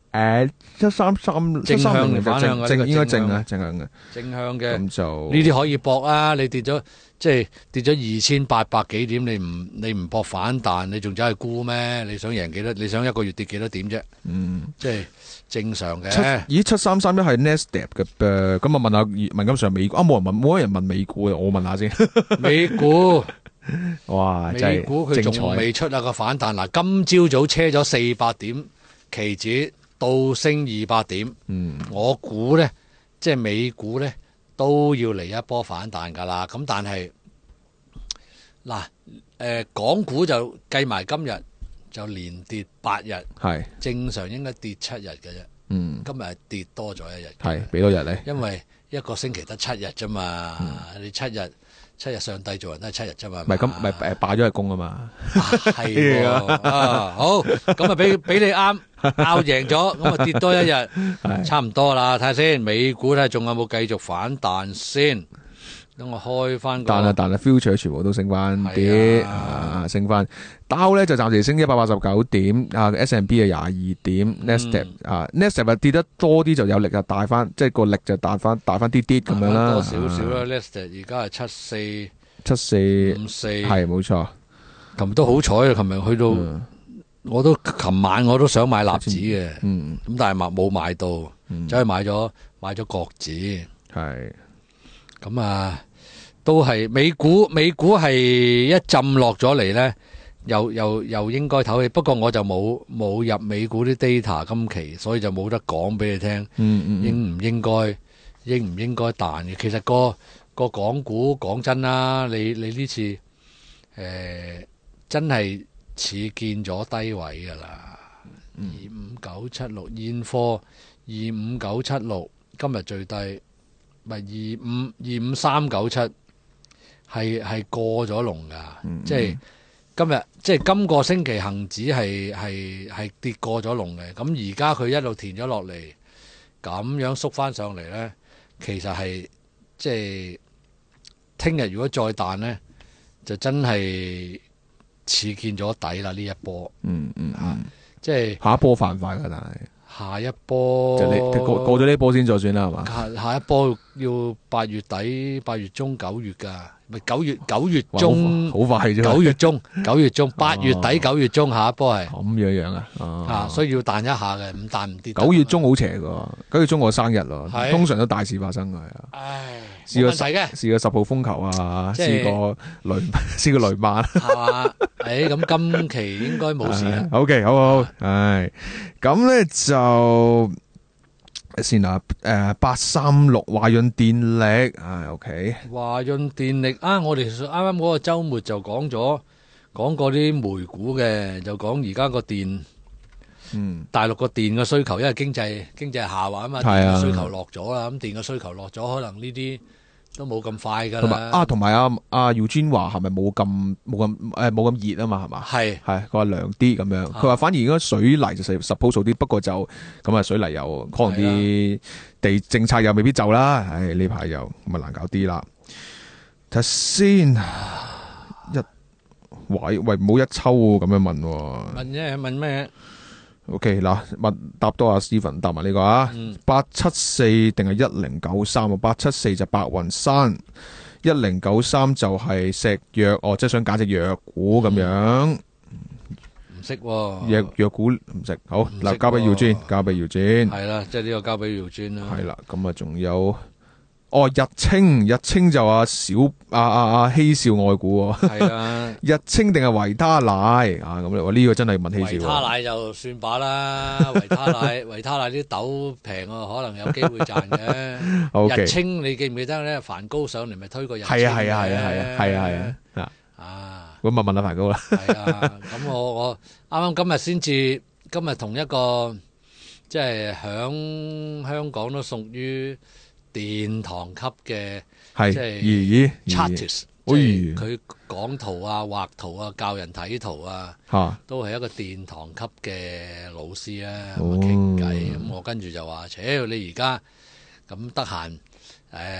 誒七三三七正向三零定反向啊呢個正應該正正向啊正向嘅， 正向嘅。 咁就呢啲可以搏啊！你跌咗即係跌咗二千八百幾點，你唔你唔搏反彈，你仲走去沽咩？你想贏幾多？你想一個月跌幾多點啫？ 嗯。 即係正常嘅。 七咦七三三一係 Nasdaq 嘅誒，咁啊問下文金上美股啊，冇人問冇人問美股嘅，我問下先。 美股哇，真美股佢仲係精彩未出啊個反彈嗱，今朝早車咗四百點，期指倒升二百點。 嗯， 我估咧，即係美股咧都要嚟一波反彈㗎啦。咁但係嗱誒，港股就計埋今日就連跌八日， 係正常應該跌七日嘅啫。 嗯今日係跌多咗一日， 係俾多日咧， 因為一個星期得七日啫嘛。 嗯你七日七日上帝做人都係七日啫嘛。 唔係咁咪誒罷咗日工啊嘛， 係喎啊，好咁啊，俾俾你啱拗贏咗，咁啊跌多一日，差唔多啦。睇下先，美股睇下仲有冇繼續反彈先。等我開翻個， 但係但係 future 全部都升翻啲係啊啊，升翻。Dow 咧就暫時升一百八十九點，啊 S and P 係廿二點，Nasdaq 啊 Nasdaq 啊跌得多啲就有力啊，帶翻即係個力就帶翻帶翻啲啲咁樣啦， 多少少啦。Nasdaq 而家係七四七四五四， 係冇錯。 琴日都好彩啊！琴日去到， 嗯我都琴晚我都想買納指嘅， 嗯咁但係買冇買到，走去買咗買咗國指。 係咁啊，都係美股，美股係一浸落咗嚟呢，又又又應該唞氣。不過我就冇冇入美股啲 data 今期，所以就冇得講俾你聽， 嗯嗯應唔應該應唔應該彈嘅。其實個個港股講真啦，你你呢次誒、呃、真係似見咗低位噶啦，二五九七六現貨二五九七六，今日最低。咪二五二五三九七，係係過咗龍噶， 嗯即係今日即係今個星期恒指係係係跌過咗龍嘅，咁而家佢一路填咗落嚟，咁樣縮翻上嚟呢，其實係即係聽日如果再彈呢，就真係似見咗底啦呢一波， 嗯嗯啊即係下一波犯快噶，但係下一波就你過過咗呢波先再算啦，係嘛？ 下下一波要八月底、八月中、九月㗎，咪九月九月中， 好快啫， 九月中、九月中、八月底、九月中下一波係咁樣樣啊， 啊，所以要彈一下嘅，唔彈唔跌。 九月中好邪噶，九月中我生日咯， 係通常都大事發生嘅，係啊。 唉， 試過冇問題嘅， 試過十號風球啊， 即係試過雷，試過雷曼。 係嘛？誒，咁今期應該冇事啦。 OK，好好，唉，咁咧就先啊，誒，八三六華潤電力，啊，OK， 華潤電力啊，我哋啱啱嗰個週末就講咗講過啲煤股嘅，就講而家個電。 嗯， 大陸個電嘅需求，因為經濟經濟下滑啊嘛， 係啊電嘅需求落咗啦，咁電嘅需求落咗，可能呢啲都冇咁快噶同埋啊， 啦。 同埋啊啊姚專華係咪冇咁冇咁誒冇咁熱啊嘛，係嘛？ 係係，佢話涼啲咁樣，佢話反而而家水泥就 suppose 好啲，不過就咁啊水泥又可能啲地政策又未必就啦，唉呢排又咁啊難搞啲啦。睇下先，一喂喂唔好一抽咁樣問喎。 問啫，問咩？ OK 嗱，問答多阿 Steven 答埋呢個啊， 嗯八七四定係一零九三啊？八七四就白雲山，一零九三就係石藥，哦，即係想揀隻藥股咁樣。 唔識喎。 藥藥股唔識，好唔識嗱，交俾耀尊，交俾耀尊， 係啦，即係呢個交俾耀尊啦。 係啦，咁啊仲有哦日清，日清就阿小阿阿阿希少愛股喎， 係啊， 日清定係維他奶啊？咁你話呢個真係問希維少喎。 他奶就算把啦，維他奶維他奶啲豆平啊，可能有機會賺嘅。 OK 日清你記唔記得咧？梵高上嚟咪推過日清係啊係啊係啊係啊係啊係啊啊！ 啊！ 咁啊問下梵高啦。 係啊，咁我我啱啱今日先至，今日同一個即係響香港都屬於殿堂級嘅， 係即係咦咦 chartist， 咦即係佢講圖啊、畫圖啊、教人睇圖啊， 吓都係一個殿堂級嘅老師啊。咁哦啊傾偈，咁我跟住就話：，扯你而家咁得閒，誒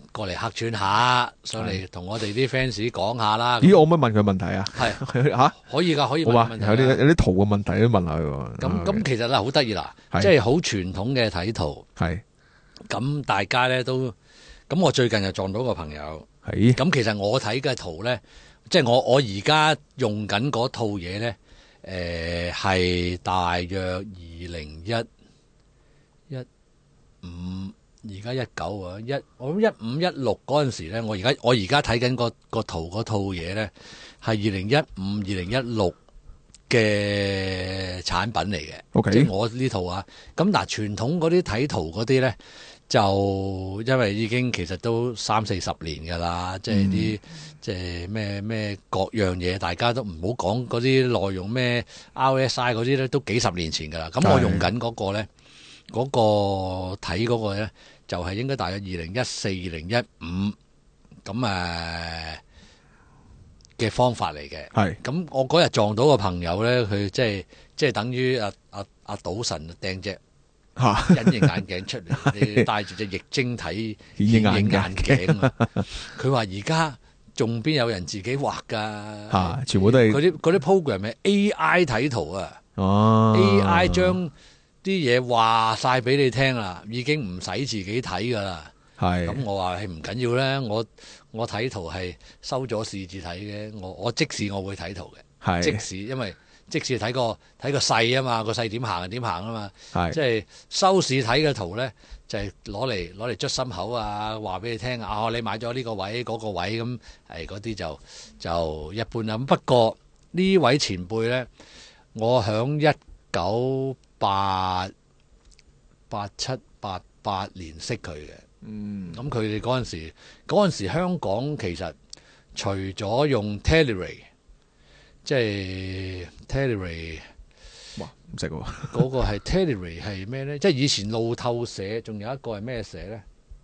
過嚟客串下，上嚟同我哋啲 fans 講下啦。 咦，我可唔可以問佢問題啊？ 係吓， 可以㗎，可以問好啊， 問題有啲㗎。 有啲圖嘅問題都問下佢喎。 咁咁其實咧好得意啦， 係即係好傳統嘅睇圖。 係咁大家咧都，咁我最近又撞到個朋友。 係咁其實我睇嘅圖咧，即係我我而家用緊嗰套嘢咧，誒、呃、係大約二零一一五，而家一九啊，一我諗一五一六嗰陣時咧，我而家我而家睇緊個個圖嗰套嘢咧，係二零一五、二零一六嘅產品嚟嘅。 OK 即係我呢套啊。咁嗱，傳統嗰啲睇圖嗰啲咧。就因為已經其實都三四十年㗎啦，即係啲即係咩咩各樣嘢，大家都唔好講嗰啲內容咩 R S I 嗰啲咧，都幾十年前㗎啦。咁我用緊嗰個咧，嗰、嗰個睇嗰個咧，就係、係、應該大約二零一四、二零一五咁誒嘅方法嚟嘅。 係咁我嗰日撞到個朋友咧，佢即係即係等於阿阿阿賭神掟隻吓隱形眼鏡出嚟，你戴住隻液晶體顯影顯影眼眼鏡啊！佢話而家仲邊有人自己畫㗎？ 吓，全部都係嗰啲嗰啲 program 係 A I 睇圖啊哦 ！A I 將啲嘢話晒俾你聽啦，已經唔使自己睇㗎啦。 係咁我話係唔緊要咧，我我睇圖係收咗視字睇嘅，我我即使我會睇圖嘅， 係即使因為。即使睇個睇個勢啊嘛，個勢點行就點行啊嘛。 係即係收市睇嘅圖咧，就係攞嚟攞嚟捽心口啊，話俾你聽啊，你買咗呢個位嗰、嗰個位咁，係嗰啲就就一般啦。不過呢位前輩咧，我響一九八八七八八年識佢嘅。 嗯， 咁佢哋嗰陣時嗰陣時香港其實除咗用 Teleray。即係 Teleray， 哇唔識喎， 嗰個係 Teleray 係咩咧？即係以前路透社，仲有一個係咩社咧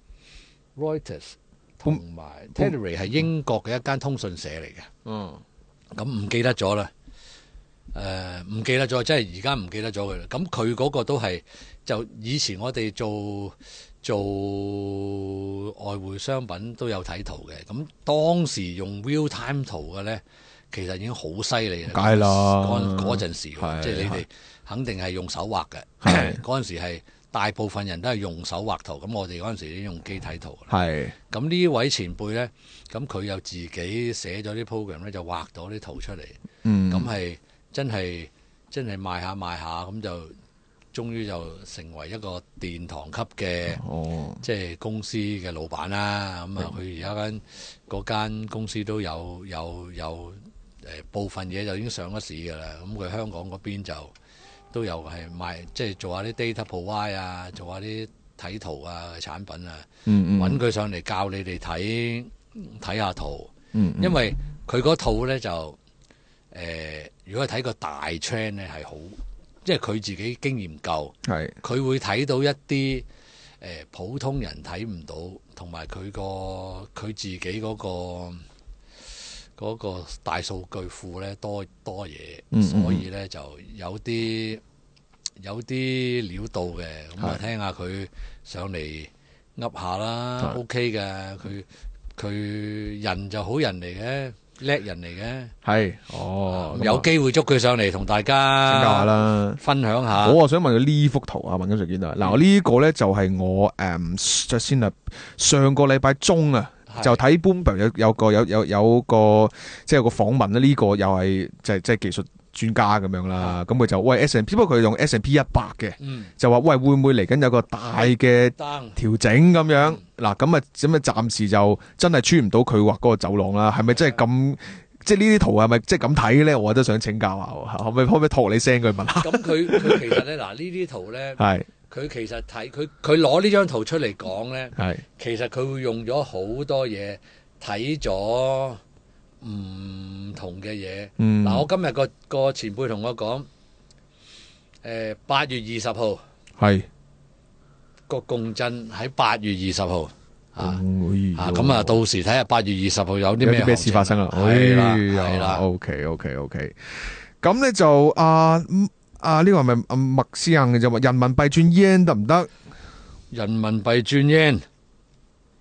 ？Reuters 同埋 Teleray 係英國嘅一間通訊社嚟嘅。 嗯， 咁唔記得咗啦。誒、呃、唔記得咗，即係而家唔記得咗佢啦。咁佢嗰個都係就以前我哋做做外匯商品都有睇圖嘅。咁當時用 real time 圖嘅咧。其實已經好犀利啦， 梗係啦， 嗰嗰陣時，即係你哋肯定係用手畫嘅。嗰陣時係大部分人都係用手畫圖，咁我哋嗰陣時已經用機睇圖。 係咁呢位前輩咧，咁佢又自己寫咗啲 program 咧，就畫到啲圖出嚟。 嗯， 咁係真係真係賣下賣下，咁就終於就成為一個殿堂級嘅， 哦， 即係公司嘅老闆啦。咁啊，佢而家間嗰間公司都有有有。有誒部分嘢就已經上咗市㗎啦，咁佢香港嗰邊就都有係賣，即係做下啲 data provide 啊，做下啲睇圖啊嘅產品啊， 嗯嗯， 揾佢上嚟教你哋睇睇下圖， 嗯， 因為佢嗰套咧就誒、呃，如果係睇個大 trend 咧係好，即係佢自己經驗夠， 係佢會睇到一啲誒、呃、普通人睇唔到，同埋佢個佢自己嗰個。嗰個大數據庫咧多多嘢， 嗯嗯所以咧就有啲有啲料到嘅，咁啊聽下佢上嚟噏下啦 ，OK 嘅，佢佢人就好人嚟嘅，叻人嚟嘅， 係哦， 有機會捉佢上嚟同大家請教下啦， 分享下。 我啊想問佢呢幅圖啊，文金 Sir 見到嗱，我呢個咧就係我誒就先啊，上個禮拜中啊。就睇 Bloomberg 有有個有有有個即係有個訪問啦，呢、這個又係即係即係技術專家咁樣啦。咁佢就喂 S and P， 不過佢用 S and P 一百嘅，嗯、就話喂會唔會嚟緊有個大嘅調整咁樣？嗱咁啊咁啊，暫時就真係穿唔到佢畫嗰個走廊啦。係咪真係咁？即係呢啲圖係咪即係咁睇咧？我都想請教下，可唔可以可唔可以託你聲佢問下？ 咁佢佢其實咧嗱呢啲圖咧係。 佢其實睇佢佢攞呢張圖出嚟講咧， 係其實佢會用咗好多嘢睇咗唔同嘅嘢。嗱、嗯，我今日個個前輩同我講，誒八月二十號係個共振喺八月二十號啊， 嗯、 啊咁啊，到時睇下八月二十號有啲咩咩事發生啦？ 係啦，係啦。 OK OK OK，咁咧就啊。啊！呢、這個係咪阿麥思硬嘅啫嘛？人民幣轉 yen 得唔得？ 人民幣轉 yen，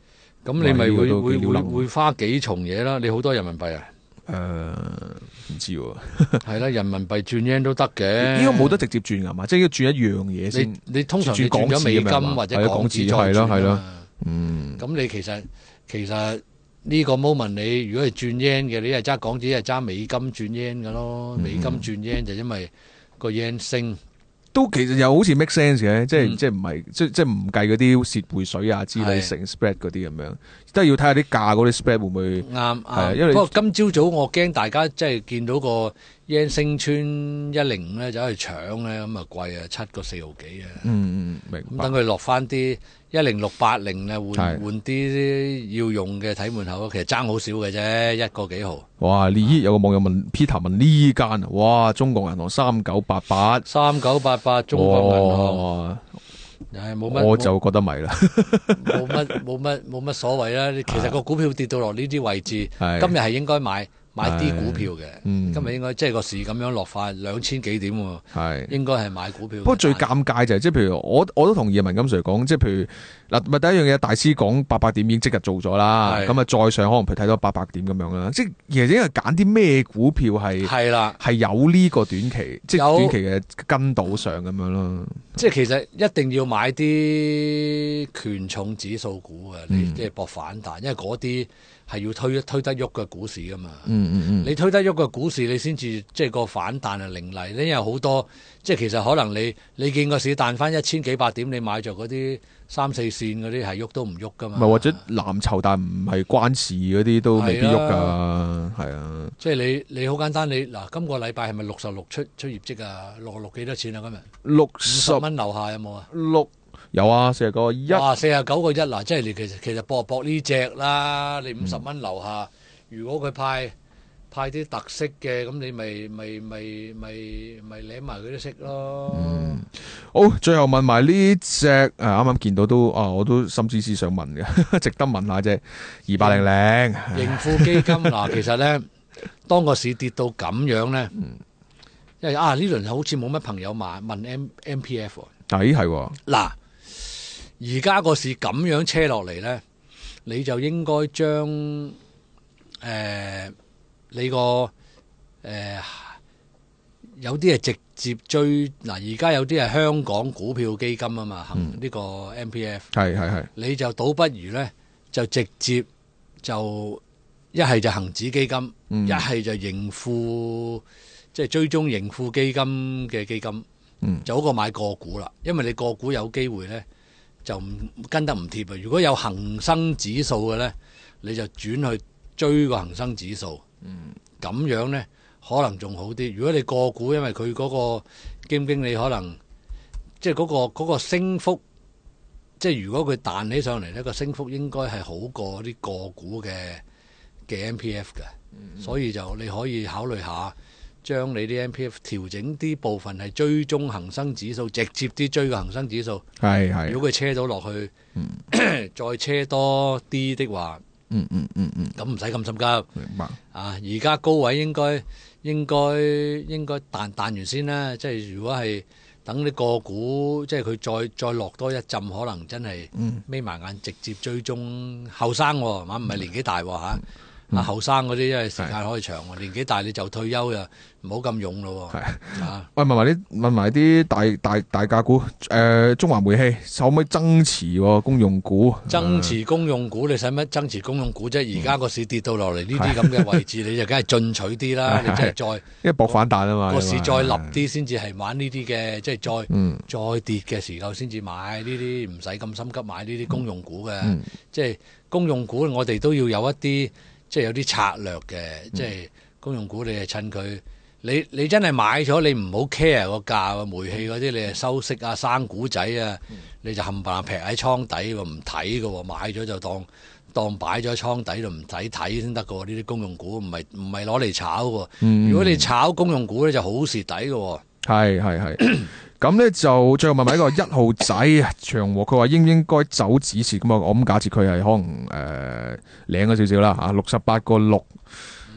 咁你咪會哇呢個都會會幾了諗會花幾重嘢啦？你好多人民幣啊？ 誒唔知喎， 係啦，人民幣轉 yen 都得嘅。 應該冇得直接轉㗎嘛，即係要轉一樣嘢先你。你通常你轉港紙轉咗美咁樣嘛金或者係啊港紙再港紙係咯係咯轉啊嘛嗯， 咁你其實其實呢個 moment 你如果係轉 yen 嘅，你係揸港紙係揸美金轉 yen 嘅咯。美金轉 yen 就因為個 yen 升。 都其實又好似 make sense 嘅，即係、 嗯即係唔係即即係唔計嗰啲蝕匯水啊之類係成 spread 嗰啲咁樣，都係要睇下啲價嗰啲 spread 會唔會啱啱， 係啊因為不過今朝早我驚大家即係見到個 yen 升穿一零五咧，走去搶咧，咁啊貴啊，七個四毫幾啊。 嗯嗯明白咁等佢落翻啲一零六八零咧，換係換啲要用嘅睇門口，其實爭好少嘅啫，一個幾毫。 哇！呢有個網友問 Peter 問呢間啊，哇！中國銀行三九八八， 三九八八中國銀行， 哇！ 唉冇乜， 我就覺得迷啦， 冇乜冇乜冇乜所謂啦。其實個股票跌到落呢啲位置， 係今日係應該買買啲股票嘅。 嗯今日應該即係個市咁樣落翻兩千幾點喎， 係。 應該係買股票嘅。 不過最但尷尬就係即係譬如我我都同意文金 Sir 講，即係譬如嗱，咪第一樣嘢，大師講八百點已經即日做咗啦， 係咁啊再上可能譬如睇到八百點咁樣啦，即係其實應該揀啲咩股票係係啦， 係有呢個短期即係有短期嘅跟到上咁樣咯。 即係其實一定要買啲權重指數股嘅，你嗯即係搏反彈，因為嗰啲係要推推得喐嘅股市噶嘛。 嗯嗯嗯， 你推得喐嘅股市，你先至即係個反彈係凌厲。因為好多即係其實可能你你見個市彈翻一千幾百點，你買着嗰啲三四線嗰啲係喐都唔喐噶嘛。 唔係或者藍籌但唔係關事嗰啲都未必喐㗎，係啊。 即係你你好簡單，你嗱今個禮拜係咪六十六出出業績啊？六十六幾多錢啊？今日五六十十蚊樓下有冇啊？ 六有啊，四十個一。 哇，四十九個一嗱，即係你其實其實搏搏呢只啦，你五十蚊樓下，如果佢派派啲特色嘅，咁你咪咪咪咪咪領埋佢啲息咯。 好，最後問埋呢只誒，啱啱見到都啊，我都心思思想問嘅，值得問下啫。二八零零盈富基金嗱，其實咧，當個市跌到咁樣咧，因為啊呢輪好似冇乜朋友買問 M M P F 喎。 咦係喎， 嗱，而家個市咁樣車落嚟咧，你就應該將誒、呃、你個誒、呃、有啲係直接追嗱，而家有啲係香港股票基金啊嘛，行呢個 M P F， 係係係， 你就倒不如咧就直接就一係就恒指基金， 嗯一係就盈富，即係追蹤盈富基金嘅基金。 嗯就好過買個股啦，因為你個股有機會咧就唔跟得唔貼啊。如果有恒生指數嘅咧，你就轉去追個恒生指數，嗯，咁樣咧可能仲好啲。如果你個股，因為佢嗰個基金經理可能即係嗰個嗰個升幅，即係如果佢彈起上嚟呢個升幅應該係好過啲個股嘅嘅 M P F 嘅，嗯、所以就你可以考慮下。將你啲 M P F 調整啲部分係追蹤恒生指數，直接啲追個恒生指數。 係係。 如果佢車到落去， 嗯、 再車多啲的話， 嗯嗯嗯嗯， 咁唔使咁心急。 明白。 啊，而家高位應該應該應該彈彈完先啦。即係如果係等啲個股，即係佢再再落多一陣，可能真係眯埋眼直接追蹤後生喎，嘛唔係年紀大喎嚇。啊後生嗰啲因為時間可以長喎，年紀大你就退休又唔好咁勇咯喎。 係啊， 喂，問埋啲問埋啲大大大價股，誒中華煤氣可唔可以增持喎公用股？ 增持公用股，你使乜增持公用股啫？而家個市跌到落嚟呢啲咁嘅位置，你就梗係進取啲啦。你真係再因為搏反彈啊嘛， 個市再立啲先至係玩呢啲嘅，即係再嗯再跌嘅時候先至買呢啲，唔使咁心急買呢啲公用股嘅。 嗯即係公用股，我哋都要有一啲。即係有啲策略嘅， 嗯、 即係公用股，你係趁佢，你你真係買咗，你唔好 care 個價喎，煤氣嗰啲你係收息啊、生股仔啊，嗯、你就冚唪唥劈喺倉底喎，唔睇嘅喎，買咗就當當擺咗喺倉底度唔使睇先得嘅喎，呢啲公用股唔係唔係攞嚟炒嘅喎， 嗯、 如果你炒公用股咧就好蝕底嘅喎。 係係係。咁咧就最後問埋一個一號仔啊，長和佢話應唔應該走指示咁啊？我咁假設佢係可能誒領咗少少啦嚇，六十八個六，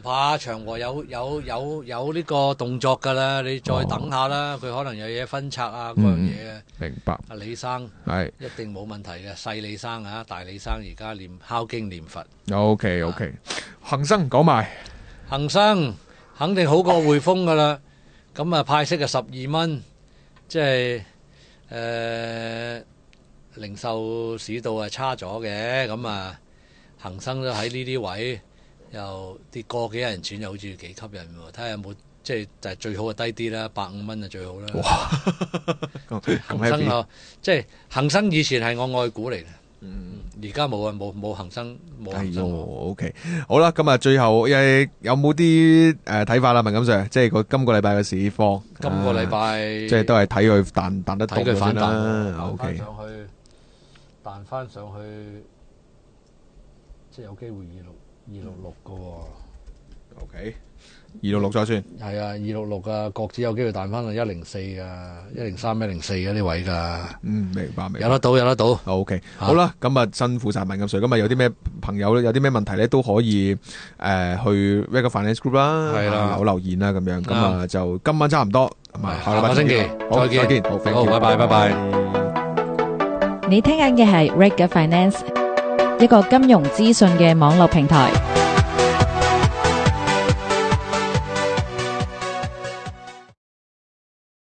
怕，長和有有有有呢個動作㗎啦，你再等下啦，佢、可能有嘢分拆啊嗰樣嘢嘅。 明白。 阿李生係一定冇問題嘅，細李生啊，大李生而家念敲經念佛。 OK OK，恒生講埋恒生肯定好過匯豐噶啦，咁啊派息啊十二蚊，即係誒、呃、零售市道係差咗嘅，咁啊恒生都喺呢啲位又跌個幾人錢，又好似幾吸引喎，睇下有冇即係就係最好係低啲啦，百五蚊就最好啦。 哇， 恒生啊，即係恒生以前係我愛股嚟嘅。嗯，而家冇啊，冇冇恒生，冇恒生。 係喎，OK，好啦，咁啊，最後誒有冇啲誒睇法啦，文錦 Sir，即係個今個禮拜嘅市況， 今個禮拜啊即係都係睇佢彈彈得動睇佢反彈啦喎，彈翻 ，OK， 上去，彈翻上去，即係有機會二六二六六嘅喎。 OK，二六六再算， 係啊，二六六啊，國指有機會彈翻去一零四啊，一零三、一零四嗰啲位㗎。 嗯，明白明白有得到，有得到。 OK， 啊好啦，咁啊辛苦晒文錦 Sir，咁啊有啲咩朋友有啲咩問題咧都可以誒去 Regular Finance Group 啦， 係啦啊留留言啦咁樣，咁啊就今晚差唔多，咁啊下個星期好再見再見，好，thank 好 you， 拜拜拜拜。 你聽緊嘅係 Regular Finance，一個金融資訊嘅網絡平台。